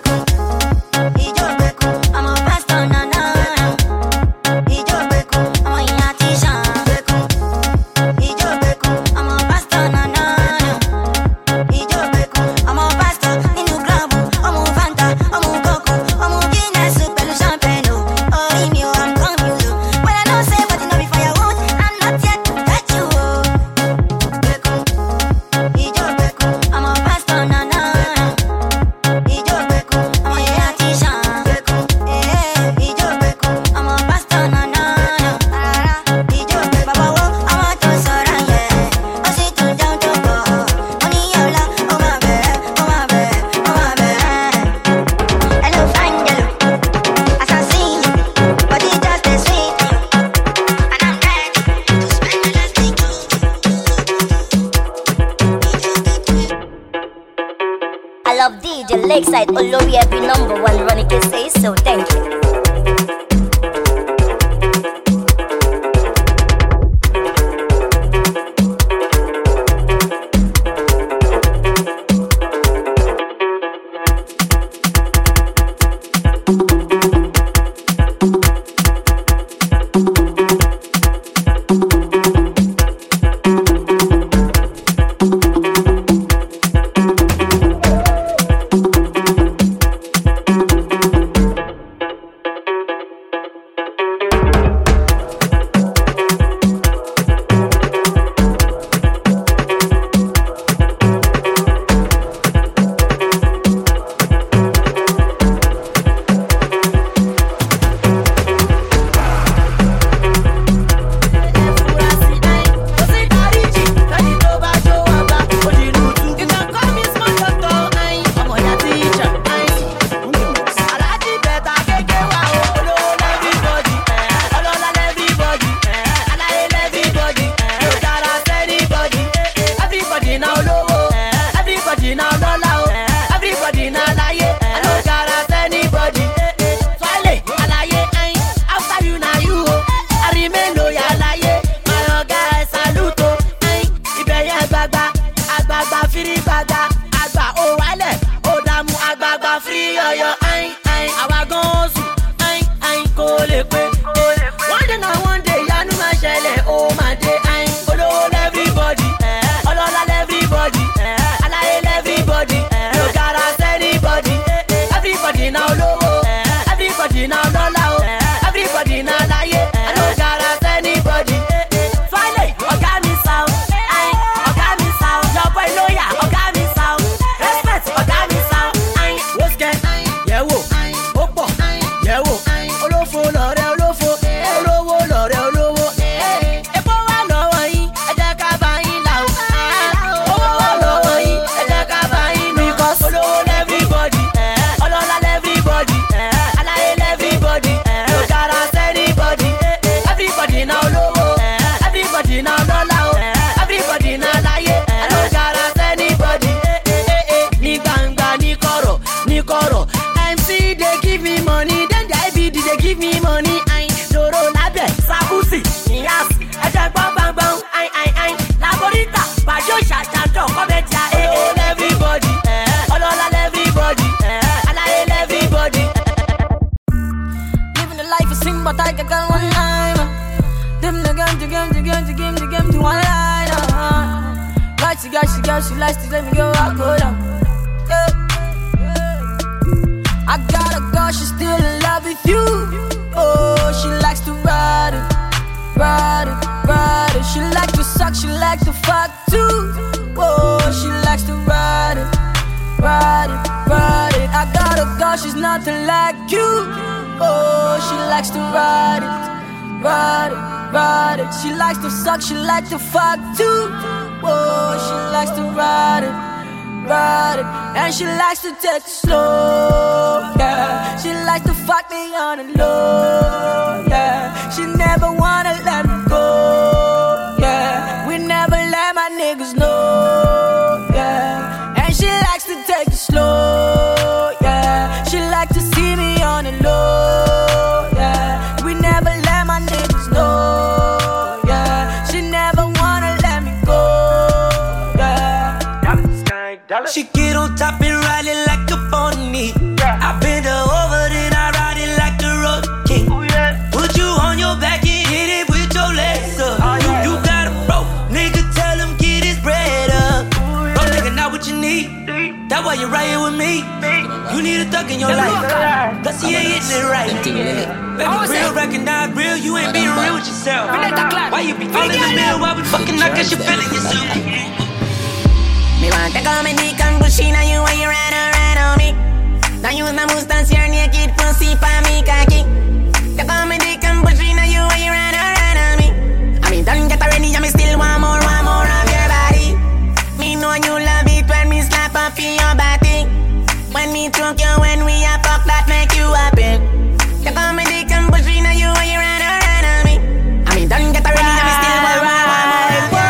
I'm a pastor, na na. I'm a yatisha. I'm a pastor, na na. I'm a pastor in the club. I'm a Fanta, I'm a Coco, I'm a Guinness, pẹ̀lú champagne. Oh, in you, I'm coming low. When I don't say what you know before you would, I'm not yet to touch you. I'm a pastor, na na. I'm a yatisha. I'm a pastor, na na. Baba wo, I'm a to sora ye. O si tu down to go. Oni yola, oh my bad, oh my bad, oh my bad. Hello, fine girl. As I see you, body just a sweet, and I'm ready to spend the last week. I love D J Lakeside, Olori Ebi number one, Ronike says so, thank you. tiri gbàgbà àgbà ó wálẹ̀ ó dààmú àgbààgbà free ọyọ ayin ayin àwa gan oṣù ayin ayin kò lè pé. one day na one day ìyanu máa ṣẹlẹ̀ ó máa dé ayin olówó lẹ́fíríbọ̀dì ọlọ́lá lẹ́fíríbọ̀dì aláyé lẹ́fíríbọ̀dì no gara anybody everybody na olówó everybody na ọlọ́lá o everybody na láyé no gara anybody. Finally, ọ̀gá mi sound, ayin ọ̀gá mi sound, your boy lawyer, ọ̀gá mi sound, respect ọ̀gá mi sound, ayin wosken, yẹ̀wò, ó pọ̀, yẹ̀wò, olófo lọ̀rẹ́ olófo, olówó lọ̀rẹ́ olówó. Epo wà lọ́wọ́ yín, ẹ jẹ́ ká bá yín là o. Owó wà lọ́wọ́ yín, ẹ jẹ́ ká bá yín nù. Because olówó lẹ́fíríbọ̀dì, ọlọ́lá lẹ́fíríbọ̀dì, aláyé lẹ́fíríbọ̀dì, no gara anybody, everybody na olówó. Everybody now dollar, oh. Everybody now láyé. I no gara anybody. Ní gbangba, ní kọ̀rọ̀, ní kọ̀rọ̀. M C they give me money, then the I B D they give me money. Ayin dòrò lábẹ́ sábùsì, ìyàs, ẹ̀jẹ̀ gbọ́ngbọ̀ngbọ̀n. Ayin ayin ayin laborita, bàjọ́ ṣàṣàjọ kọ́mẹ́tìá. All everybody, ọlọ́lá everybody, aláyé everybody. Living the life of sin, but I can go one time. Them the game, the game, the game, the game, the game, the one line. Uh-huh. Like she got, she got, she likes to let me go, I go down. Yeah. I got a girl, she's still in love with you. Oh, she likes to ride it, ride it, ride it. She likes to suck, she likes to fuck too. Oh, she likes to ride it, ride it, ride it. I got a girl, she's nothing like you. Oh, she likes to ride it, ride it. Ride it. She likes to suck, she likes to fuck too. Oh, she likes to ride it, ride it. And she likes to take it slow, yeah. She likes to fuck me on the low, yeah. She never wanna let me go, yeah. We never let my niggas know, yeah. And she likes to take it slow, yeah. She likes to see me on the low, yeah. We never let my niggas know. She get on top and ride it like a pony. Yeah. I bend her over, then I ride it like the road king. Ooh, yeah. Put you on your back and hit it with your legs up. Oh, yeah. You got a bro, nigga, tell him get his bread up. Ooh, bro, yeah. Nigga, not what you need. That's why you're right here with me. You need a thug in your life, cause he ain't hitting it right. Baby, real, recognize real, you ain't being real with yourself. Why you be all in the middle while we fucking knock cause you feeling yourself? Me want to come and dick and pushing on you when you ride around on me. Now you my mustache, your naked pussy for me cocky. To come and dick and pushing on you when you ride around on me. I mean, don't get already, I me still want more, want more of your body. Me know you love it when me slap up in your body. When me choke you, when we a fuck that make you happy. To come and dick and pushing on you when you ride around on me. I mean, don't get already, I me still want more, want more of your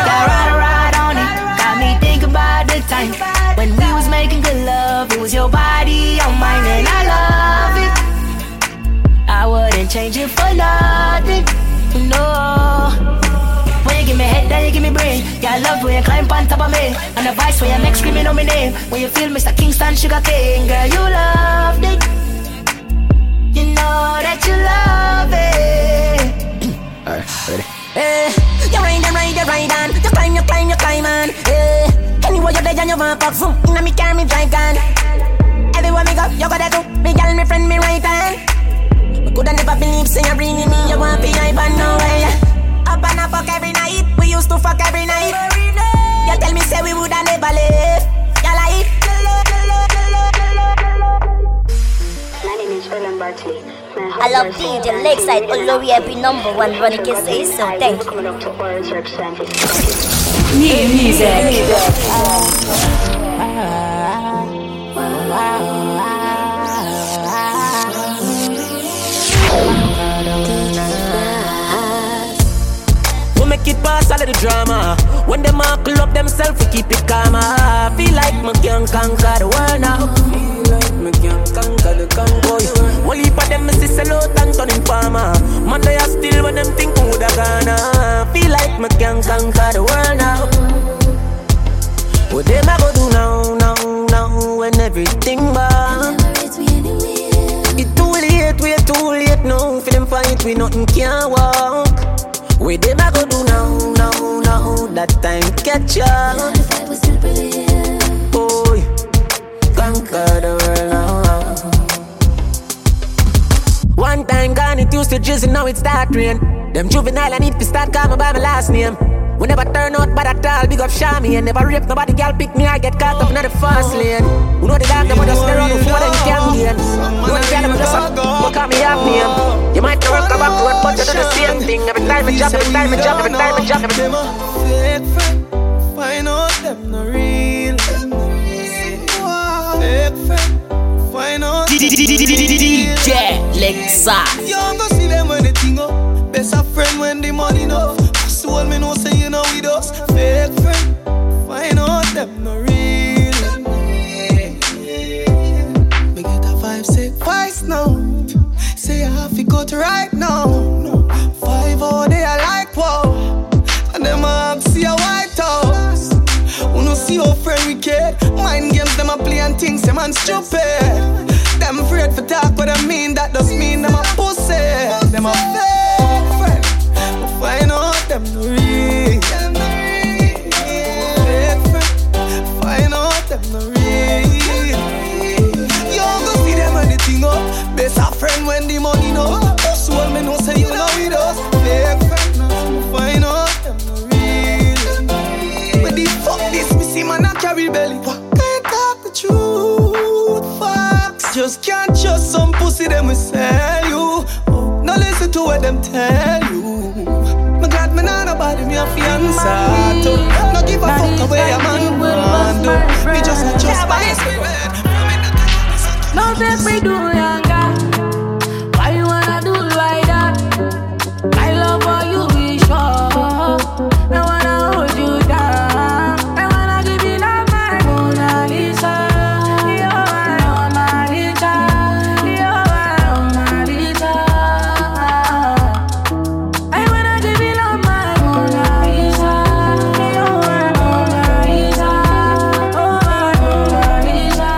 body. Time when we was making good love, it was your body on mine and I love it. I wouldn't change it for nothing, no. When you give me head, then you give me brain. Yeah, I love when you climb on top of me. And the vice when you make screaming on my name. When you feel Mister Kingston Sugar King, girl, you loved it. You know that you love it. Alright, ready? Hey, you ride and ride and ride on. You climb, you climb, you climb on. Hey. Anywhere you're there and you want pop zoom. Inna me car, me drive gun. Everywhere me go, you got that too. Me girl, me friend, me right hand. Me coulda never believe, say you bringing me. You want be hype and no way. Up and up, fuck every night. We used to fuck every night. You tell me say we woulda never live. You like My name is Ellen Bartley. I love D J Lakeside, Olori every number one running can say so. Thank you. New music. We make it pass all of the drama. When them all club themselves, we keep it calm. I feel like me can conquer the world now. Feel like me can conquer the convoy. One heap of them is this hello tank turning farmer. Man they are still when them think who da gonna. Feel like me can conquer the world now. What them a go do we nothing can walk. We them I go do now, now, now. That time catch up. Oh, conquer the world now. One time gone, it used to drizzle, now it start rain. Them juvenile, I need to start calling by my last name. We never turn out bad at all, big up Shami. And never rape nobody, girl pick me, I get caught up in the fast lane. We know the dog, them just stay around before them can gain. You know the girl, them just up, look at me have name. You might not come back to it, but you do the same thing. Every time I jump, every time I jump, every time I jump, every time I jump. Fake friend, find out them no real. Fake friend, find out D J Lexa. You don't go see them when they think up. Best a friend when the money enough. Soul me know say you know with us. Fake friend, find out them no real. Me get a five sick voice now. Say I have to go to right now. Five all day I like wow. And them I see a White House. Uno see how friend we care. Mind games them a play and things them man stupid. Them afraid for talk what I mean. That does mean them a pussy. Them a fake friend. Find out them no real. Fake friend. Find out them no real. You don't go see them when they think up. Best a friend when the money no. Soul me know say you know with us. Fake friend. Find out them no real. But the fuck this me see man a carry belly. Can't talk the truth. Facts just can't trust some pussy them will sell you. Oh, no listen to what them tell you. Me glad me nah nobody me a fiancé to. No give a fuck away a man want do. Me just a trust my spirit. No take me do younger. Why you wanna do like that? My love for you is sure. I wanna hold you down. I wanna give you love, my Mona Lisa. You're my Mona Lisa. You're my Mona Lisa. I wanna give you love, my Mona Lisa. You're my Mona Lisa. Oh, my Mona Lisa.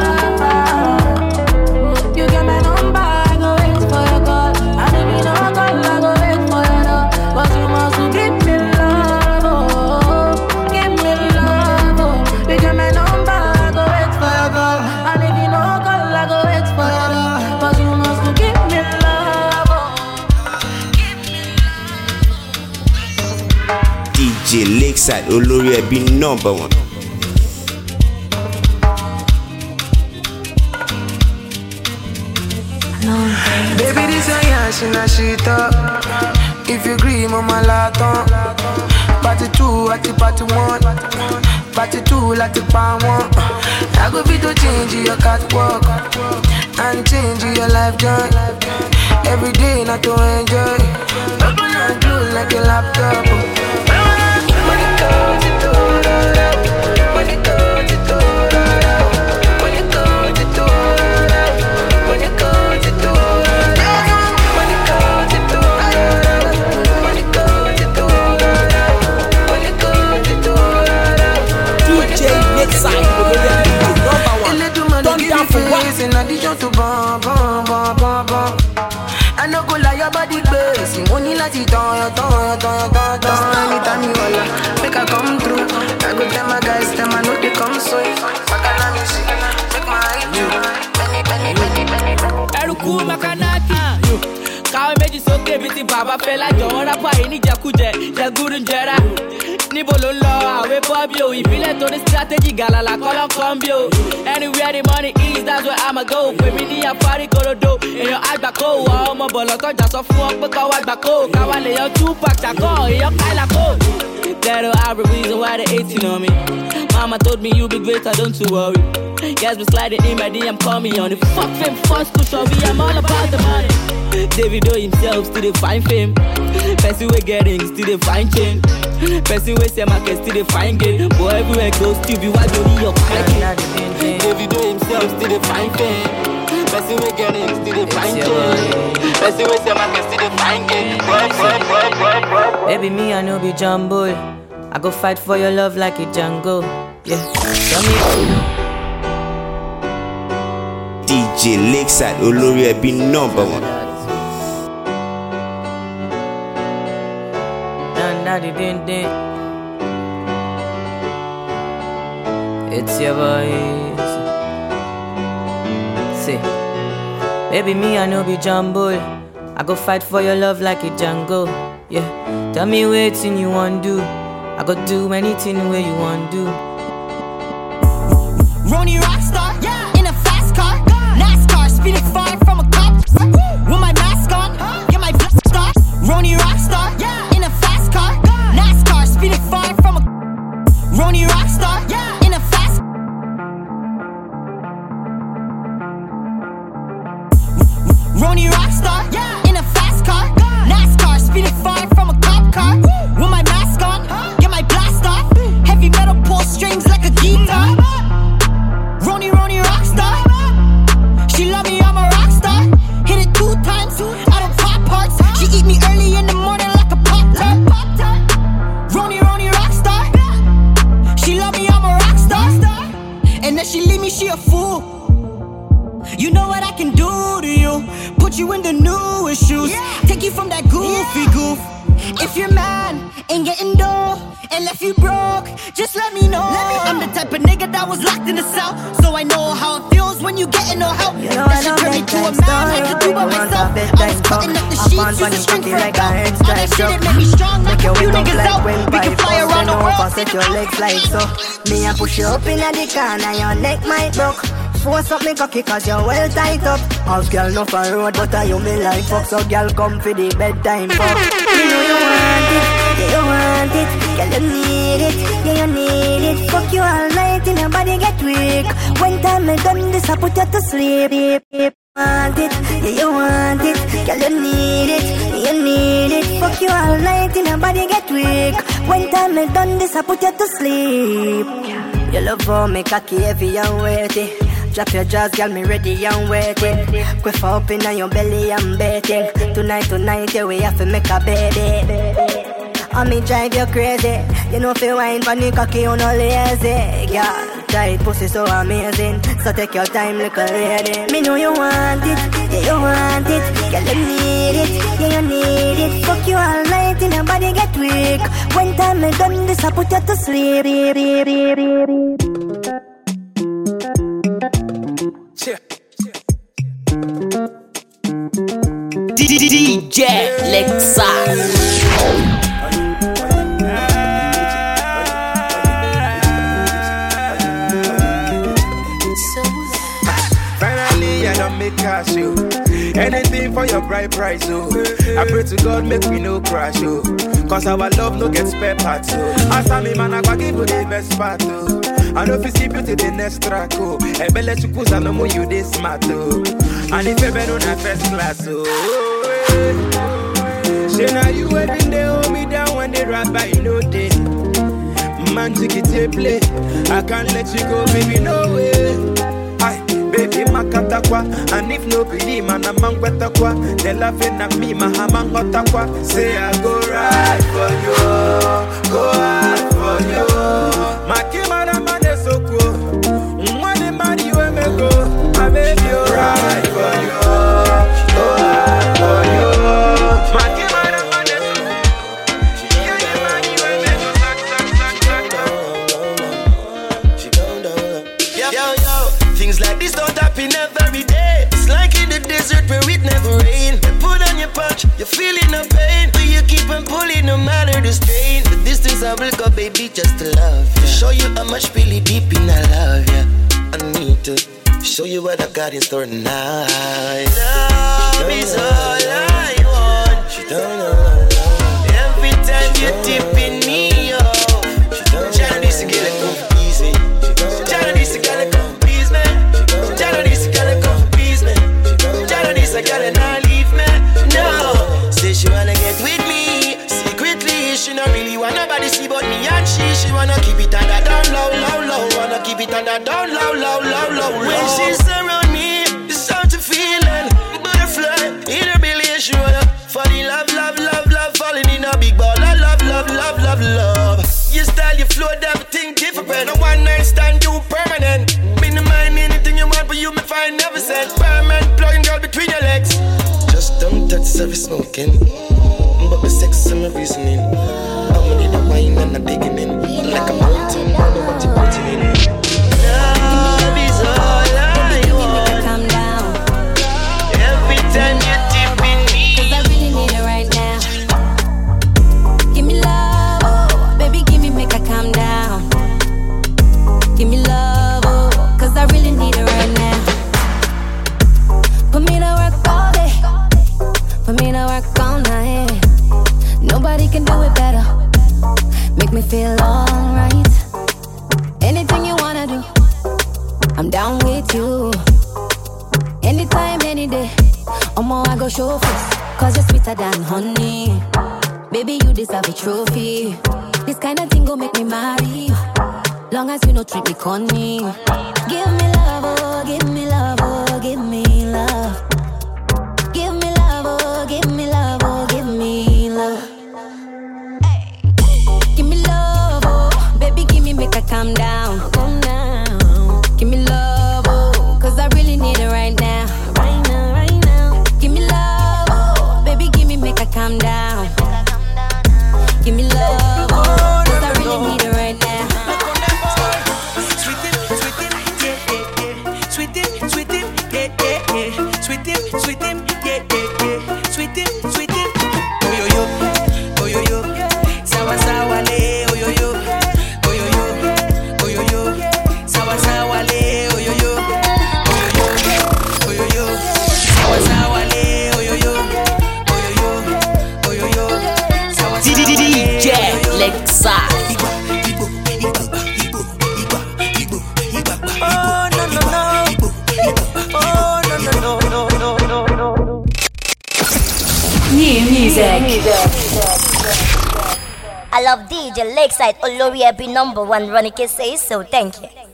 You get my number, I go wait for your call. And if you don't call, I go wait for your door. But you must give me love, oh, give me love, oh. You get my number, I go wait for your call. And if you don't call, I go wait for your door. But you must give me love, oh. D J Lakeside olórí ẹbí number one. Baby, this a yash in a shit up. If you agree, mama laton. Party two, at the party one. Party two, like the pan one. I go be to change your catwalk and change your life joy. Every day, not to enjoy. Open and close like a laptop. When it goes, it goes. When it goes, it goes. When it goes, it goes. When it goes, it goes. When it goes, it goes. When it goes, it goes. When it goes, it goes. D J Lakeside olórí ẹbí number one. Don't down for what? In addition to bum, bum, bum, bum, bum. I no go lie, your body crazy. Money like it on your tongue, tongue, tongue, tongue. Anytime you holla, make I come through. I go tell my guys, them I know they come so. Back and let me see, make my eye do. Penny, penny, penny, penny. Eruku makanaki. Káwé méjì sókè bíi ti bàbá Fẹlá jọ̀wọ́n rápá yìí níjẹkújẹ jẹgúrú ń jẹrà. Níbo ló ń lọ àwé bọ́bí o? Ìbílẹ̀ tó ní strategy gàlàlà kọ́lọ́ kan bí o. Anywhere the money is, that's where I'ma go. Pèmí ní àfárí korodo, èèyàn àgbàkó. Àwọn ọmọ bọ̀lọ̀ tọ́jà sọ fún ọ pé kọ́ wá gbàkó. Káwa lè yan Tupac ṣàkọ́, èèyàn Kyla kó. That every reason why they hating on me. Mama told me you be greater, don't you worry. Guys be sliding in my D M, call me on the fuck fame, first cushion, I'm all about the money. Davido himself still dey find fame. Person we getting still dey find change. Person we say market still dey find gain. But everywhere goes still be wide body your cracking. Davido himself still dey find fame. Person we getting still dey find change. Person we say market still dey find gain. Baby, me I know be jumbo. I go fight for your love like a Django. Yeah, tell me. D J Lakeside olórí ẹbí number one. the din din. It's your voice. Say, baby, me, I know be jumbo. I go fight for your love like a Django. Yeah, tell me waiting you want do. I go do anything where you want do. Roni Rockstar, yeah. In a fast car, NASCAR, speeding far from a cop. With my mask on, get my black star. Roni Rockstar, yeah. In a fast car, NASCAR, speeding far from a. Roni Rockstar, yeah. In a fast. Roni Rockstar, yeah. In a fast car, NASCAR, speeding far from a cop car. With my mask on, get my blast off. Heavy metal pull strings like a guitar. Roni, Roni, rockstar. She love me, I'm a rockstar. Hit it two times, I don't pop parts. She eat me early in the morning like a Pop-Tart. Roni, Roni, rockstar. She love me, I'm a rockstar. And then she leave me, she a fool. You know what I can do to you. Put you in the newest shoes. Take you from that goofy goof. If your man ain't getting dough and left you broke, just let me know. Let me I'm the type of nigga that was locked in the cell, so I know how it feels when you getting no help. You know that shit turned me to a man I could do by myself. I was cutting up the sheets, used to shrink for like all that shit, it made me strong, knock a few niggas out. We can fly around the world. Set your legs like so. Me and push you up in the corner, your neck might broke. Force up me cocky cause you're well tight up. House girl no for road, but I you me like fuck. So girl come for the bedtime fuck. You know you want it, yeah you want it. Girl you need it, yeah you need it. Fuck you all night and your body get weak. When time I done this I put you to sleep. You want it, yeah you want it. Girl you need it, yeah you need it. Fuck you all night and your body get weak. When time I done this I put you to sleep. You love how me cocky heavy and weighty. Drop your jaws, girl, me ready and waiting. Quiff up in on your belly, I'm betting. Tonight, tonight, yeah, we have to make a baby. I me drive you crazy. You know if you wine for the cocky, you no lazy. Girl, tight pussy so amazing. So take your time, little lady. Me know you want it, yeah, you want it. Girl, you need it, yeah, you need it. Fuck you all night and your body get weak. When time I done this, I put you to sleep. D J Lexa. Finally, I don't make cash, yo. Anything for your bright price, oh. I pray to God, make me no crash, oh. Cause our love no get spare parts, oh. Answer me, man, I go give you the best part, oh. I know if you see beauty, the next track, oh. I bet let you cause I know more you this smart, oh. And if you been on a first class, oh. Say now you waiting, they hold me down when they rap by no day. Man, take it to play. I can't let you go, baby, no way. Aye, baby, makatakwa. And if no believe, man, I'm on wetakwa. They laughing at me, my hamang hotakwa. Say I go right for you, go hard for you. My kimara man is so cool. When the man you and me go, I make you right for you, go hard for you. My kimara man is so cool. Yeah, yeah, man, you and me go, sack, sack, sack, sack, Yo, yo, yo, things like this don't happen every day. It's like in the desert where it never rain. Put on your punch, you're feeling no pain, but you keep on pulling no matter the strain. The distance I will go, baby, just to love you. Show you how much really deep in I love you. I need to show you what I got in store tonight. Love is all I want. She don't know. Every time you dip in me, yo. Jana needs to get it come please me. Jana needs to get it come please me. Jana needs to get it come please me. Jana needs to get it not leave me. No. Say she wanna get with me secretly. She don't really want nobody see but me and she. She wanna keep it under down low, low, low. Wanna keep it under down low, low, low, low. When she's around me, it's such a feeling. Butterfly in her belly. She wanna fall in love, love, love, love. Falling in a big ball. Love, love, love, love, love. Your style, your flow, everything different. No one night stand, you permanent. Me no mind anything you want, but you may find never said. Permanent, plugging girl between your legs. Just don't touch the service smoking. But my sex and my reasoning. I'm I'm down with you. Anytime, any day. Omo, I go show face, cause you're sweeter than honey. Baby, you deserve a trophy. This kind of thing go make me marry you. Long as you no treat me corny. Give me love, oh, give me love, oh, give me love. Give me love, oh, give me love, oh, give me love. Give me love, oh, baby, give me, make I calm down. Calm down. Give me love, oh, cause I really need it right now. Right now, right now. Give me love, oh, baby, give me, make I calm down. Give me love, oh, cause I really need it right now. New music. I love D J Lakeside Olori Ebi number one. Ronnie says so. Thank you.